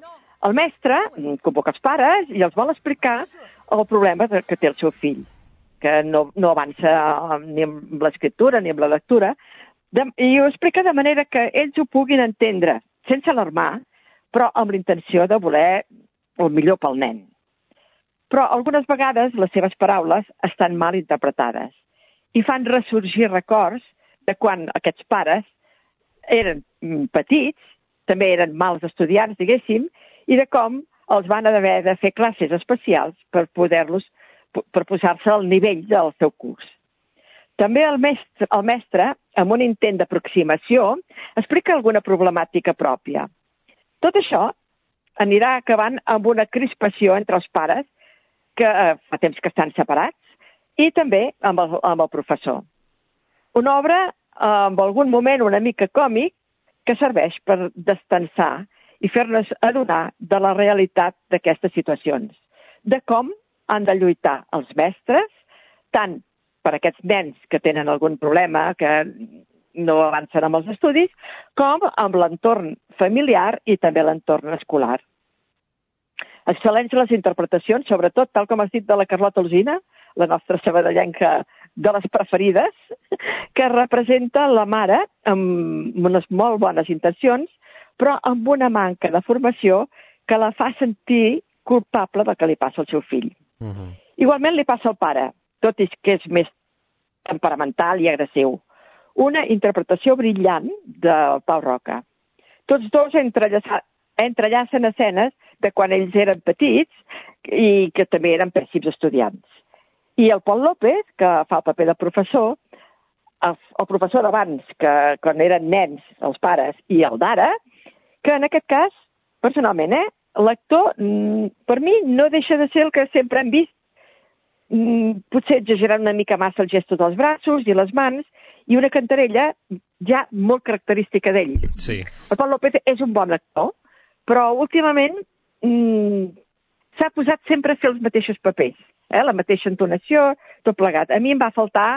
El mestre convoca els pares i els vol explicar el problema que té el seu fill, que no, no avança ni amb l'escriptura ni amb la lectura, de, i ho explica de manera que ells ho puguin entendre, sense alarmar, però amb l'intenció de voler el millor pel nen. Però algunes vegades les seves paraules estan mal interpretades i fan ressorgir records de quan aquests pares eren petits, també eren mals estudiants, diguéssim, i de com els van haver de fer classes especials per poder-los, per posar-se al nivell del seu curs. També el mestre, el mestre, amb un intent d'aproximació, explica alguna problemàtica pròpia. Tot això anirà acabant amb una crispació entre els pares, que eh, fa temps que estan separats, i també amb el, amb el professor. Una obra eh, amb algun moment una mica còmic que serveix per destensar i fer-nos adonar de la realitat d'aquestes situacions, de com han de lluitar els mestres, tant per aquests nens que tenen algun problema, que no avancen amb els estudis, com amb l'entorn familiar i també l'entorn escolar. Excel·lents les interpretacions, sobretot, tal com has dit, de la Carlota Alsina, la nostra sabadellenca de les preferides, que representa la mare amb unes molt bones intencions, però amb una manca de formació que la fa sentir culpable del que li passa al seu fill. Uh-huh. Igualment li passa al pare, tot i que és més temperamental i agressiu. Una interpretació brillant del Pau Roca. Tots dos entrellacen escenes de quan ells eren petits i que també eren pèssims estudiants. I el Pol López, que fa el paper de professor, el, el professor d'abans, que quan eren nens, els pares, i el d'ara, que en aquest cas, personalment, eh, l'actor, per mi, no deixa de ser el que sempre hem vist, potser exagerant una mica massa el gesto dels braços i les mans, i una cantarella ja molt característica d'ell. Sí. El Pol López és un bon actor, però últimament mm, s'ha posat sempre a fer els mateixos papers, eh? La mateixa entonació, tot plegat. A mi em va faltar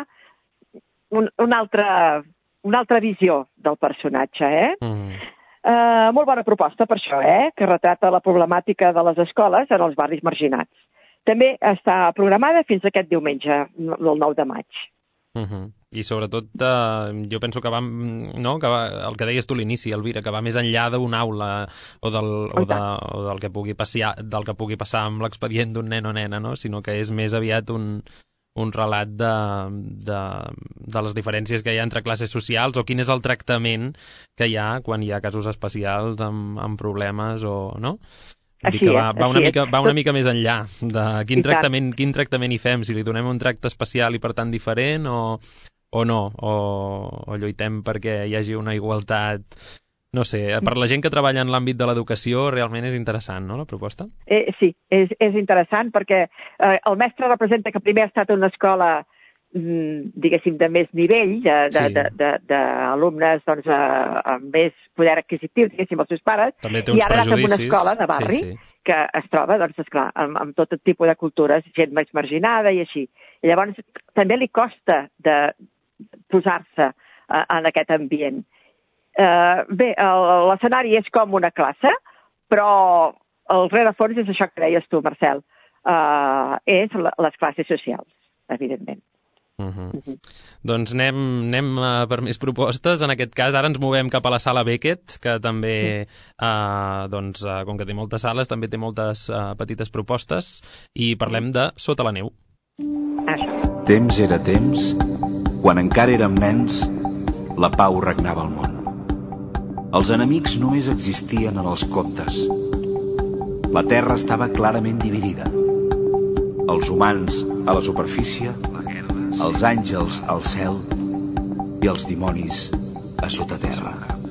un, una, altra, una altra visió del personatge, eh? Mm. Uh, molt bona proposta per això, eh? Que retrata la problemàtica de les escoles en els barris marginats. També està programada fins aquest diumenge, el nou de maig. Uh-huh. I sobretot, eh, jo penso que va, no? que va, el que deies tu a l'inici, Elvira, que va més enllà d'una aula o del, o de, o del, que pugui passar, del que pugui passar amb l'expedient d'un nen o nena, no? Sinó que és més aviat un, un relat de, de, de les diferències que hi ha entre classes socials o quin és el tractament que hi ha quan hi ha casos especials amb, amb problemes o no? Així que va, va, una mica, va una mica més enllà de quin tractament, quin tractament hi fem, si li donem un tracte especial i per tant diferent o, o no, o, o lluitem perquè hi hagi una igualtat. No sé, per la gent que treballa en l'àmbit de l'educació realment és interessant, no, la proposta? Eh, sí, és, és interessant perquè eh, el mestre representa que primer ha estat en una escola diguéssim, de més nivell, d'alumnes sí. doncs, amb més poder adquisitiu, diguéssim, els seus pares, i ara ha anat en una escola de barri sí, sí. que es troba, doncs, esclar, amb, amb tot tipus de cultures, gent més marginada i així. I llavors també li costa de posar-se uh, en aquest ambient. Uh, bé, l'escenari és com una classe, però el rerefons és això que deies tu, Marcel, uh, és les classes socials, evidentment. Uh-huh. Uh-huh. Doncs anem, anem uh, per més propostes. En aquest cas ara ens movem cap a la sala Beckett, que també uh, doncs, uh, com que té moltes sales també té moltes uh, petites propostes, i parlem de Sota la neu. Temps era temps quan encara érem nens, la pau regnava al món. Els enemics només existien en els contes. La terra estava clarament dividida, els humans a la superfície, els àngels al cel i els dimonis a sota terra.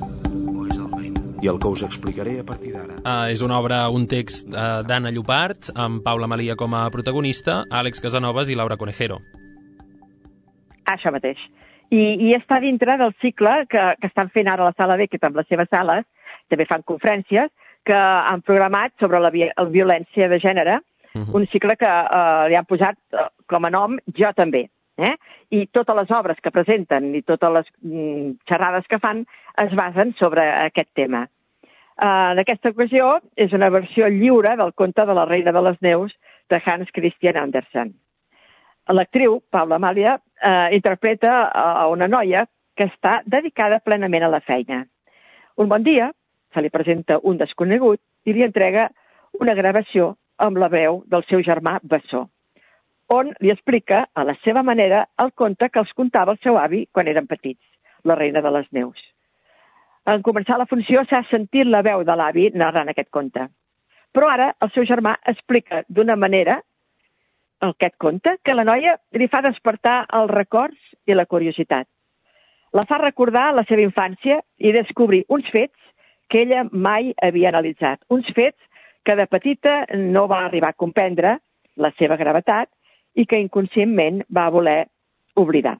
I el que us explicaré a partir d'ara... Uh, és una obra, un text uh, d'Anna Llopart, amb Paula Malia com a protagonista, Àlex Casanovas i Laura Conejero. Això mateix. I, i està dintre del cicle que, que estan fent ara a la Sala Beckett amb les seves sales, també fan conferències, que han programat sobre la, vi la violència de gènere, uh-huh. un cicle que uh, li han posat uh, com a nom Jo també. Eh? I totes les obres que presenten i totes les mm, xerrades que fan es basen sobre aquest tema. En aquesta ocasió és una versió lliure del conte de la Reina de les Neus de Hans Christian Andersen. L'actriu, Paula Amàlia, eh, interpreta a una noia que està dedicada plenament a la feina. Un bon dia se li presenta un desconegut i li entrega una gravació amb la veu del seu germà Bessó, on li explica, a la seva manera, el conte que els contava el seu avi quan eren petits, la Reina de les Neus. En començar la funció s'ha sentit la veu de l'avi narrant aquest conte. Però ara el seu germà explica d'una manera aquest conte que la noia li fa despertar els records i la curiositat. La fa recordar la seva infància i descobrir uns fets que ella mai havia analitzat. Uns fets que de petita no va arribar a comprendre la seva gravetat i que inconscientment va voler oblidar.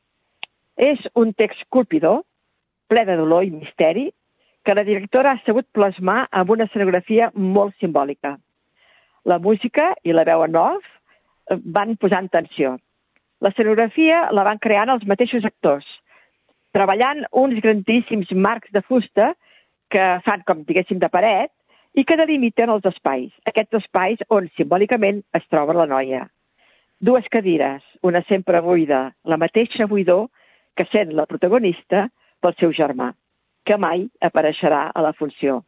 És un text colpidor, ple de dolor i misteri, que la directora ha sabut plasmar amb una escenografia molt simbòlica. La música i la veu en off van posant tensió. L'escenografia la van creant els mateixos actors, treballant uns grandíssims marcs de fusta que fan, com diguéssim, de paret i que delimiten els espais, aquests espais on simbòlicament es troba la noia. Dues cadires, una sempre buida, la mateixa buidor que sent la protagonista pel seu germà, que mai apareixerà a la funció.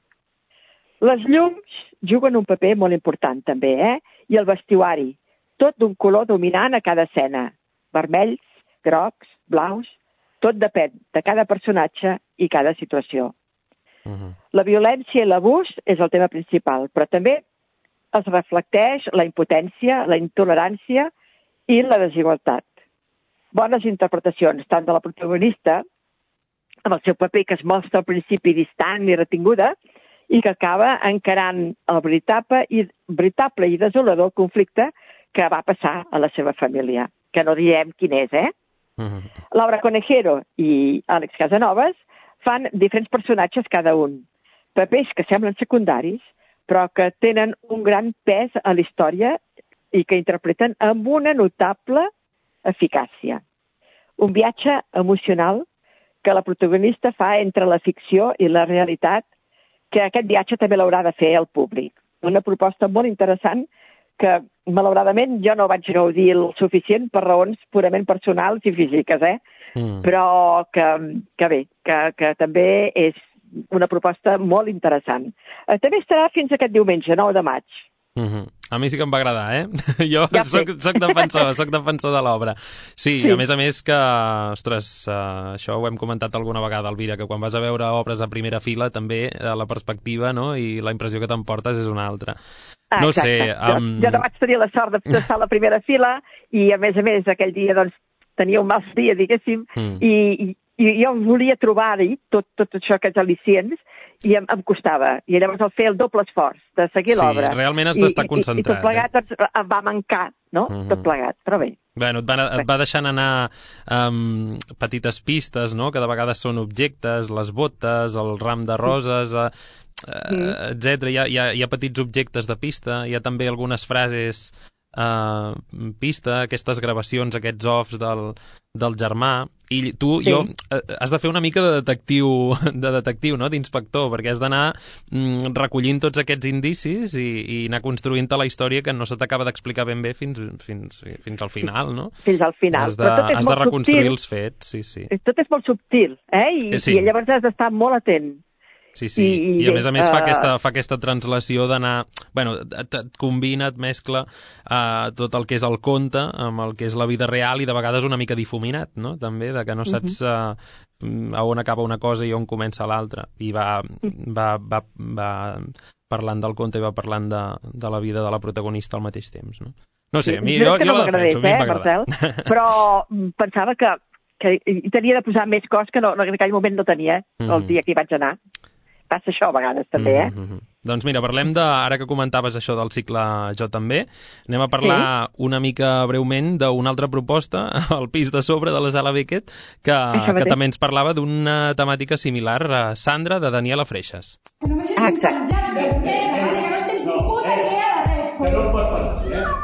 Les llums juguen un paper molt important també, eh? I el vestuari, tot d'un color dominant a cada escena, vermells, grocs, blaus, tot depèn de cada personatge i cada situació. Uh-huh. La violència i l'abús és el tema principal, però també es reflecteix la impotència, la intolerància i la desigualtat. Bones interpretacions, tant de la protagonista, amb el seu paper que es mostra al principi distant i retinguda, i que acaba encarant el veritable i, veritable i desolador conflicte que va passar a la seva família, que no diem quin és, eh? Uh-huh. Laura Conejero i Àlex Casanovas fan diferents personatges cada un, papers que semblen secundaris, però que tenen un gran pes a la història i que interpreten amb una notable eficàcia. Un viatge emocional que la protagonista fa entre la ficció i la realitat, que aquest viatge també l'haurà de fer el públic. Una proposta molt interessant que, malauradament, jo no vaig gaudir el suficient per raons purament personals i físiques, eh? Mm. Però que, que bé, que, que també és una proposta molt interessant. Eh, també estarà fins aquest diumenge, nou de maig. Mm-hmm. A mi sí que em va agradar, eh? Jo ja soc, soc defensor, soc defensor de l'obra. Sí, sí, a més a més que, ostres, uh, això ho hem comentat alguna vegada, Elvira, que quan vas a veure obres a primera fila també la perspectiva, no?, i la impressió que t'emportes és una altra. Ah, no exacte. sé... Um... Jo, jo no vaig tenir la sort d'estar a la primera fila i, a més a més, aquell dia, doncs, tenia un mal dia, diguéssim, mm. i, i, i jo volia trobar-hi tot, tot això, aquests al·licients, i em, em costava. I llavors el fer el doble esforç de seguir sí, l'obra. Sí, realment has d'estar concentrat. I, i tot plegat doncs, em va mancar, no? Mm-hmm. Tot plegat, però bé. Bueno, et va, et va deixant anar um, petites pistes, no?, que de vegades són objectes, les botes, el ram de roses, uh, uh, etcètera. Hi ha, hi, ha, hi ha petits objectes de pista, hi ha també algunes frases uh, pista, aquestes gravacions, aquests offs del, del germà, i tu, sí. jo, has de fer una mica de detectiu, de detectiu, no?, d'inspector, perquè has d'anar mm, recollint tots aquests indicis i, i anar construint-te la història que no se t'acaba d'explicar ben bé fins, fins, fins al final, no? Fins al final. Has de, has de reconstruir subtil. Els fets, sí, sí. Tot és molt subtil, eh? I, sí. i llavors has d'estar molt atent. Sí, sí, i, i a més a més uh... fa, aquesta, fa aquesta translació d'anar... Bueno, et, et combina, et mescla uh, tot el que és el conte amb el que és la vida real i de vegades una mica difuminat, no?, també, de que no saps uh, a on acaba una cosa i on comença l'altra. I va, va, va, va parlant del conte i va parlant de, de la vida de la protagonista al mateix temps, no? No sé, a mi, jo, jo no la defenso, a mi eh, m'agrada. Marcel, però pensava que, que hi tenia de posar més cos que no, en aquell moment no tenia, mm-hmm. el dia que hi vaig anar. Passa això a vegades, també, eh? Mm-hmm. Doncs mira, parlem de, ara que comentaves això del cicle Jo també, anem a parlar sí? una mica breument d'una altra proposta, El pis de sobre, de la Zala Beckett, que, que també ens parlava d'una temàtica similar, a Sandra, de Daniela Freixas. Ah, exacte. Que no pot passar, eh?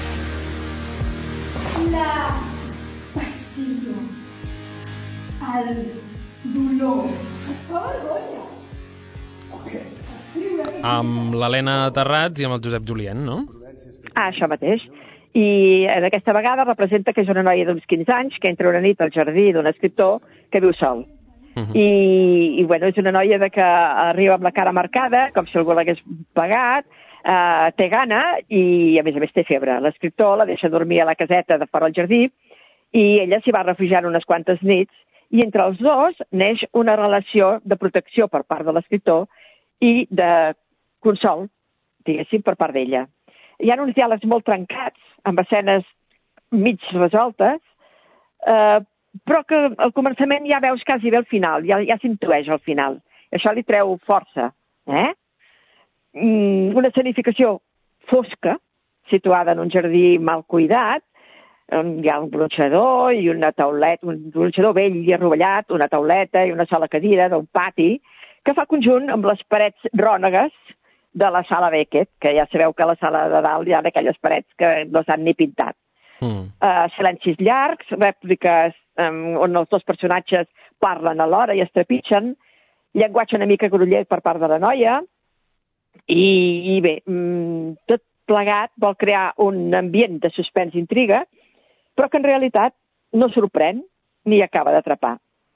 La passió, el dolor, es fa vergonya. Okay. Amb l'Helena Terrats i amb el Josep Julien, no? Ah, això mateix. I en aquesta vegada representa que és una noia d'uns quinze anys que entra una nit al jardí d'un escriptor que viu sol. Uh -huh. I, i bueno, és una noia de que arriba amb la cara marcada, com si algú l'hagués pagat, eh, té gana i, a més a més, té febre. L'escriptor la deixa dormir a la caseta de fora al jardí i ella s'hi va refugiar unes quantes nits i entre els dos neix una relació de protecció per part de l'escriptor i de consol, diguéssim, per part d'ella. Hi ha uns diàlegs molt trencats, amb escenes mig resoltes, eh, però que al començament ja veus quasi bé el final, ja, ja s'intueix al final. Això li treu força. Eh? Mm, una escenificació fosca, situada en un jardí mal cuidat, on hi ha un gronxador i una tauleta, un gronxador vell i arrovellat, una tauleta i una sola cadira d'un pati, que fa conjunt amb les parets rònegues de la sala Beckett, que ja sabeu que a la sala de dalt hi ha aquelles parets que no s'han ni pintat. Mm. Uh, silencis llargs, rèpliques um, on els dos personatges parlen alhora i es trepitgen, llenguatge una mica groller per part de la noia, i, i bé, um, tot plegat vol crear un ambient de suspens i intriga, però que en realitat no sorprèn ni acaba d'atrapar.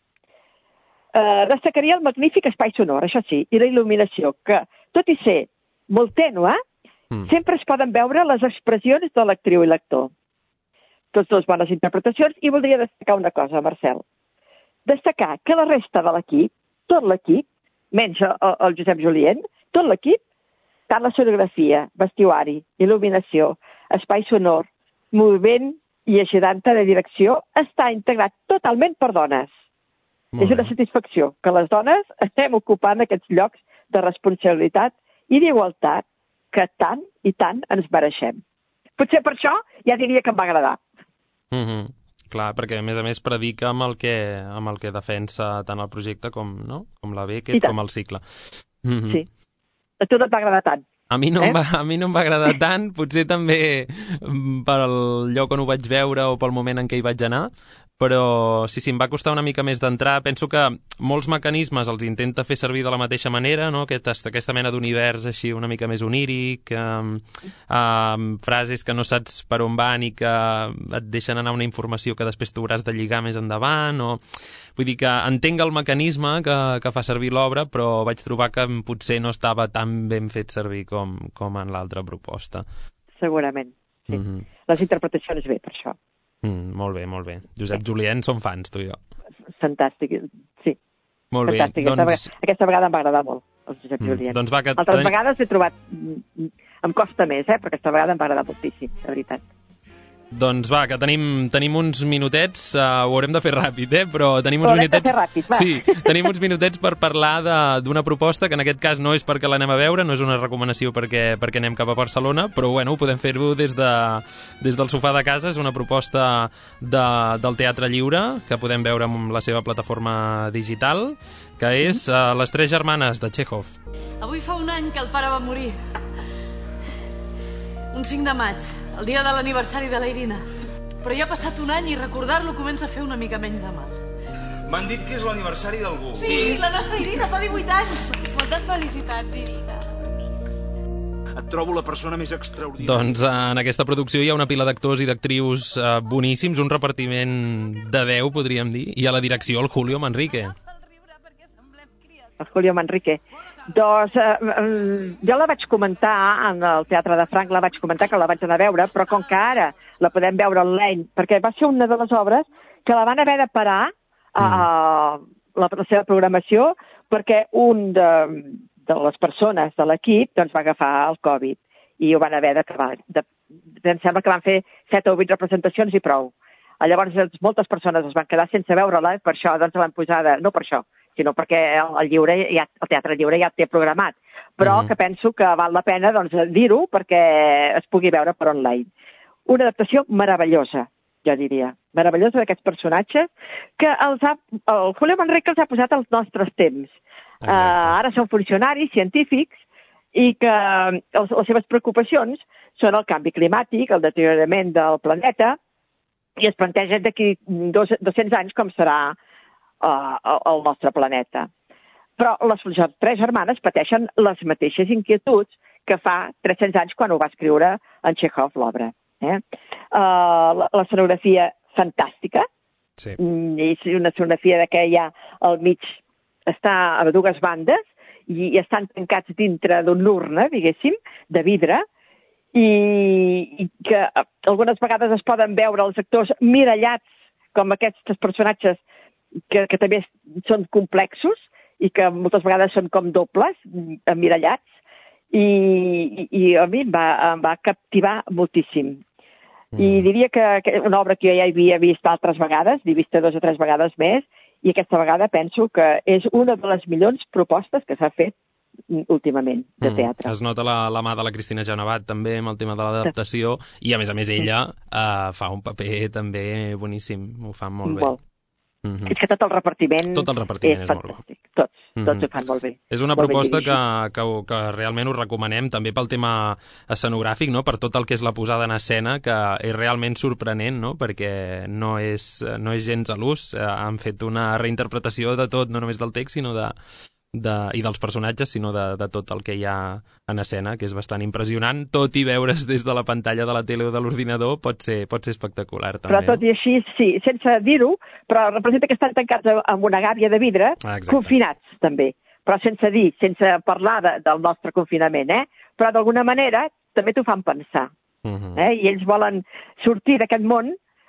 Uh, destacaria el magnífic espai sonor, això sí, i la il·luminació, que, tot i ser molt tènue, mm. sempre es poden veure les expressions de l'actriu i l'actor. Tots dos bones interpretacions, i voldria destacar una cosa, Marcel. Destacar que la resta de l'equip, tot l'equip, menys el, el Josep Julien, tot l'equip, tant la sonografia, vestuari, il·luminació, espai sonor, moviment i eixidanta de direcció, està integrat totalment per dones. És una satisfacció que les dones estem ocupant aquests llocs de responsabilitat i d'igualtat que tant i tant ens mereixem. Potser per això ja diria que em va agradar. Mm-hmm. Clar, perquè a més a més predica amb el que, amb el que defensa tant el projecte com, no? com la Beckett, com el cicle. Mm-hmm. Sí. A tu no et va agradar tant. A mi, no eh? em va, a mi no em va agradar tant, potser també pel lloc on ho vaig veure o pel moment en què hi vaig anar, però sí, sí, em va costar una mica més d'entrar. Penso que molts mecanismes els intenta fer servir de la mateixa manera, no? Aquest, aquesta mena d'univers així una mica més oníric, eh, eh, frases que no saps per on van i que et deixen anar una informació que després t'hauràs de lligar més endavant, o... Vull dir que entenc el mecanisme que, que fa servir l'obra, però vaig trobar que potser no estava tan ben fet servir com, com en l'altra proposta. Segurament, sí. Mm-hmm. Les interpretacions bé, per això. Mm, molt bé, molt bé. Josep Julien, som fans, tu i jo. Fantàstic, sí. Molt bé, Fantàstic. doncs... Aquesta, aquesta vegada em va agradar molt, el Josep mm, Julien. Doncs va, que... Altres tenim... vegades he trobat... Em costa més, eh? Però aquesta vegada em va agradar moltíssim, de veritat. Doncs va, que tenim, tenim uns minutets, uh, ho haurem de fer ràpid, eh? Però tenim uns ho minutets... de fer ràpid, va. Sí, tenim uns minutets per parlar d'una proposta que en aquest cas no és perquè l'anem a veure, no és una recomanació perquè, perquè anem cap a Barcelona, però bueno, ho podem fer-ho des, de, des del sofà de casa. És una proposta de, del Teatre Lliure que podem veure amb la seva plataforma digital, que és uh, Les tres germanes, de Txékhov. Avui fa un any que el pare va morir. Un cinc de maig, el dia de l'aniversari de la Irina. Però ja ha passat un any i recordar-lo comença a fer una mica menys de mal. M'han dit que és l'aniversari d'algú. Sí, sí, la nostra Irina fa divuit anys. Moltes felicitats, Irina. Et trobo la persona més extraordinària. Doncs en aquesta producció hi ha una pila d'actors i d'actrius eh, boníssims, un repartiment de deu, podríem dir, i a la direcció el Julio Manrique. El Julio Manrique. Doncs eh, jo la vaig comentar en el Teatre de Franc, la vaig comentar que la vaig anar a veure, però com que ara la podem veure online, perquè va ser una de les obres que la van haver de parar a mm. la, la seva programació perquè un de, de les persones de l'equip doncs, va agafar el Covid i ho van haver d'acabar. De, em sembla que van fer set o vuit representacions i prou. Llavors moltes persones es van quedar sense veure-la, per això doncs l'han posada, no per això, sinó perquè el, lliure ja, el Teatre Lliure ja el té programat. Però mm. que penso que val la pena doncs, dir-ho perquè es pugui veure per online. Una adaptació meravellosa, jo diria. Meravellosa d'aquests personatges que els ha, el Julio Manrique els ha posat als nostres temps. Uh, ara són funcionaris científics i que els, les seves preocupacions són el canvi climàtic, el deteriorament del planeta, i es plantegen d'aquí dos, dos-cents anys com serà Uh, el nostre planeta. Però les tres germanes pateixen les mateixes inquietuds que fa tres-cents anys quan ho va escriure en Chekhov, l'obra. Eh? Uh, la, la escenografia fantàstica, sí. És una escenografia de que ja al mig està a dues bandes i, i estan tancats dintre d'una urna, diguéssim, de vidre, i, i que algunes vegades es poden veure els actors mirallats com aquests personatges que, que també són complexos i que moltes vegades són com dobles, emmirallats, i, i, i a mi em va, em va captivar moltíssim. Mm. I diria que, que una obra que jo ja havia vist altres vegades, l'he vista dues o tres vegades més, i aquesta vegada penso que és una de les millors propostes que s'ha fet últimament de teatre. Mm. Es nota la, la mà de la Cristina Genevat també amb el tema de l'adaptació i a més a més ella uh, fa un paper també boníssim, ho fa molt bé. Molt. Mm-hmm. És que tot el repartiment, tot el repartiment és, és fantàstic. Tots, tots mm-hmm. ho fan molt bé. És una molt proposta que, que, que realment us recomanem també pel tema escenogràfic, no? Per tot el que és la posada en escena, que és realment sorprenent, no? Perquè no és, no és gens a l'ús. Han fet una reinterpretació de tot, no només del text, sinó de, de, i dels personatges, sinó de, de tot el que hi ha en escena, que és bastant impressionant. Tot i veure's des de la pantalla de la tele o de l'ordinador pot ser, pot ser espectacular, també. Però tot i així, sí, sense dir-ho, però representa que estan tancats amb una gàbia de vidre, ah, confinats, també. Però sense dir, sense parlar de, del nostre confinament, eh? Però d'alguna manera també t'ho fan pensar. Uh-huh. Eh? I ells volen sortir d'aquest món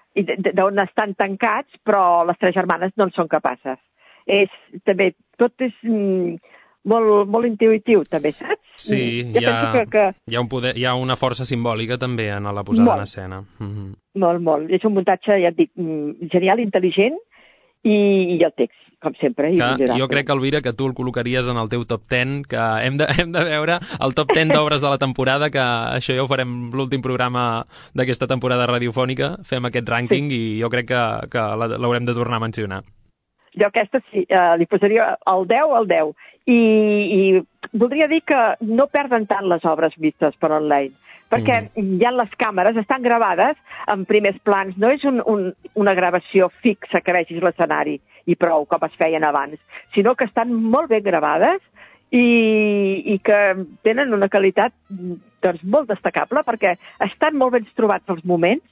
d'on estan tancats, però les tres germanes no en són capaces. És, també, tot és mm, molt, molt intuïtiu, també, saps? Sí, hi ha, que, que... Hi, ha un poder, hi ha una força simbòlica també en la posada molt, en escena. Mm-hmm. Molt, molt. És un muntatge, ja et dic, genial, intel·ligent i, i el text, com sempre. Que, jo crec, Elvira, que tu el col·locaries en el teu top ten, que hem de, hem de veure el top ten d'obres de la temporada, que això ja ho farem l'últim programa d'aquesta temporada radiofònica, fem aquest rànquing sí. I jo crec que, que l'haurem de tornar a mencionar. Jo aquesta sí, eh, li posaria el deu al deu. I, I voldria dir que no perden tant les obres vistes per online, perquè mm. ja les càmeres estan gravades en primers plans. No és un, un, una gravació fixa que vegis l'escenari i prou, com es feien abans, sinó que estan molt ben gravades i, i que tenen una qualitat doncs, molt destacable, perquè estan molt ben trobats els moments.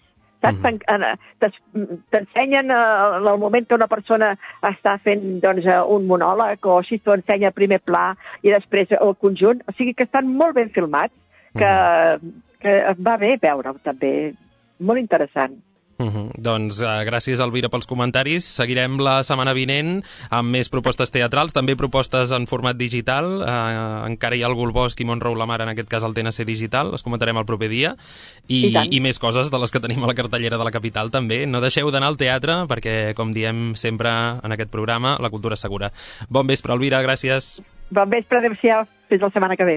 Mm-hmm. T'ensenyen el moment que una persona està fent doncs, un monòleg o així t'ho ensenya a primer pla i després el conjunt, o sigui que estan molt ben filmats, que, mm-hmm. que va bé veure-ho també, molt interessant. Uh-huh. Doncs uh, gràcies, Elvira, pels comentaris. Seguirem la setmana vinent amb més propostes teatrals, també propostes en format digital. Uh, encara hi ha el Golbosc i Montrou la Mar, en aquest cas el T N C digital, les comentarem el proper dia. I, I, I més coses de les que tenim a la cartellera de la capital també. No deixeu d'anar al teatre perquè, com diem sempre en aquest programa, la cultura és segura. Bon vespre, Elvira, gràcies. Bon vespre, adéu-siau. Fins la setmana que ve.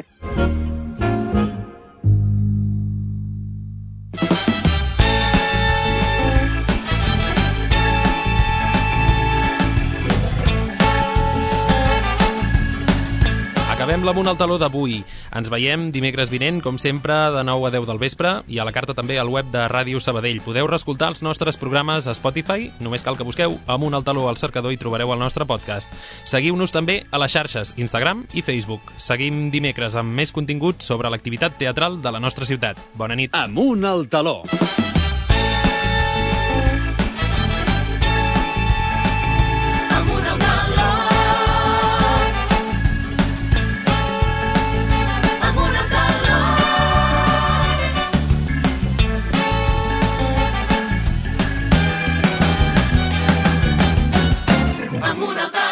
Acabem l'Amunt al Taló d'avui. Ens veiem dimecres vinent, com sempre, de nou a deu del vespre, i a la carta també al web de Ràdio Sabadell. Podeu reescoltar els nostres programes a Spotify, només cal que busqueu Amunt al Taló al cercador i trobareu el nostre podcast. Seguiu-nos també a les xarxes Instagram i Facebook. Seguim dimecres amb més contingut sobre l'activitat teatral de la nostra ciutat. Bona nit. Amunt al Taló. Amunt al Taló.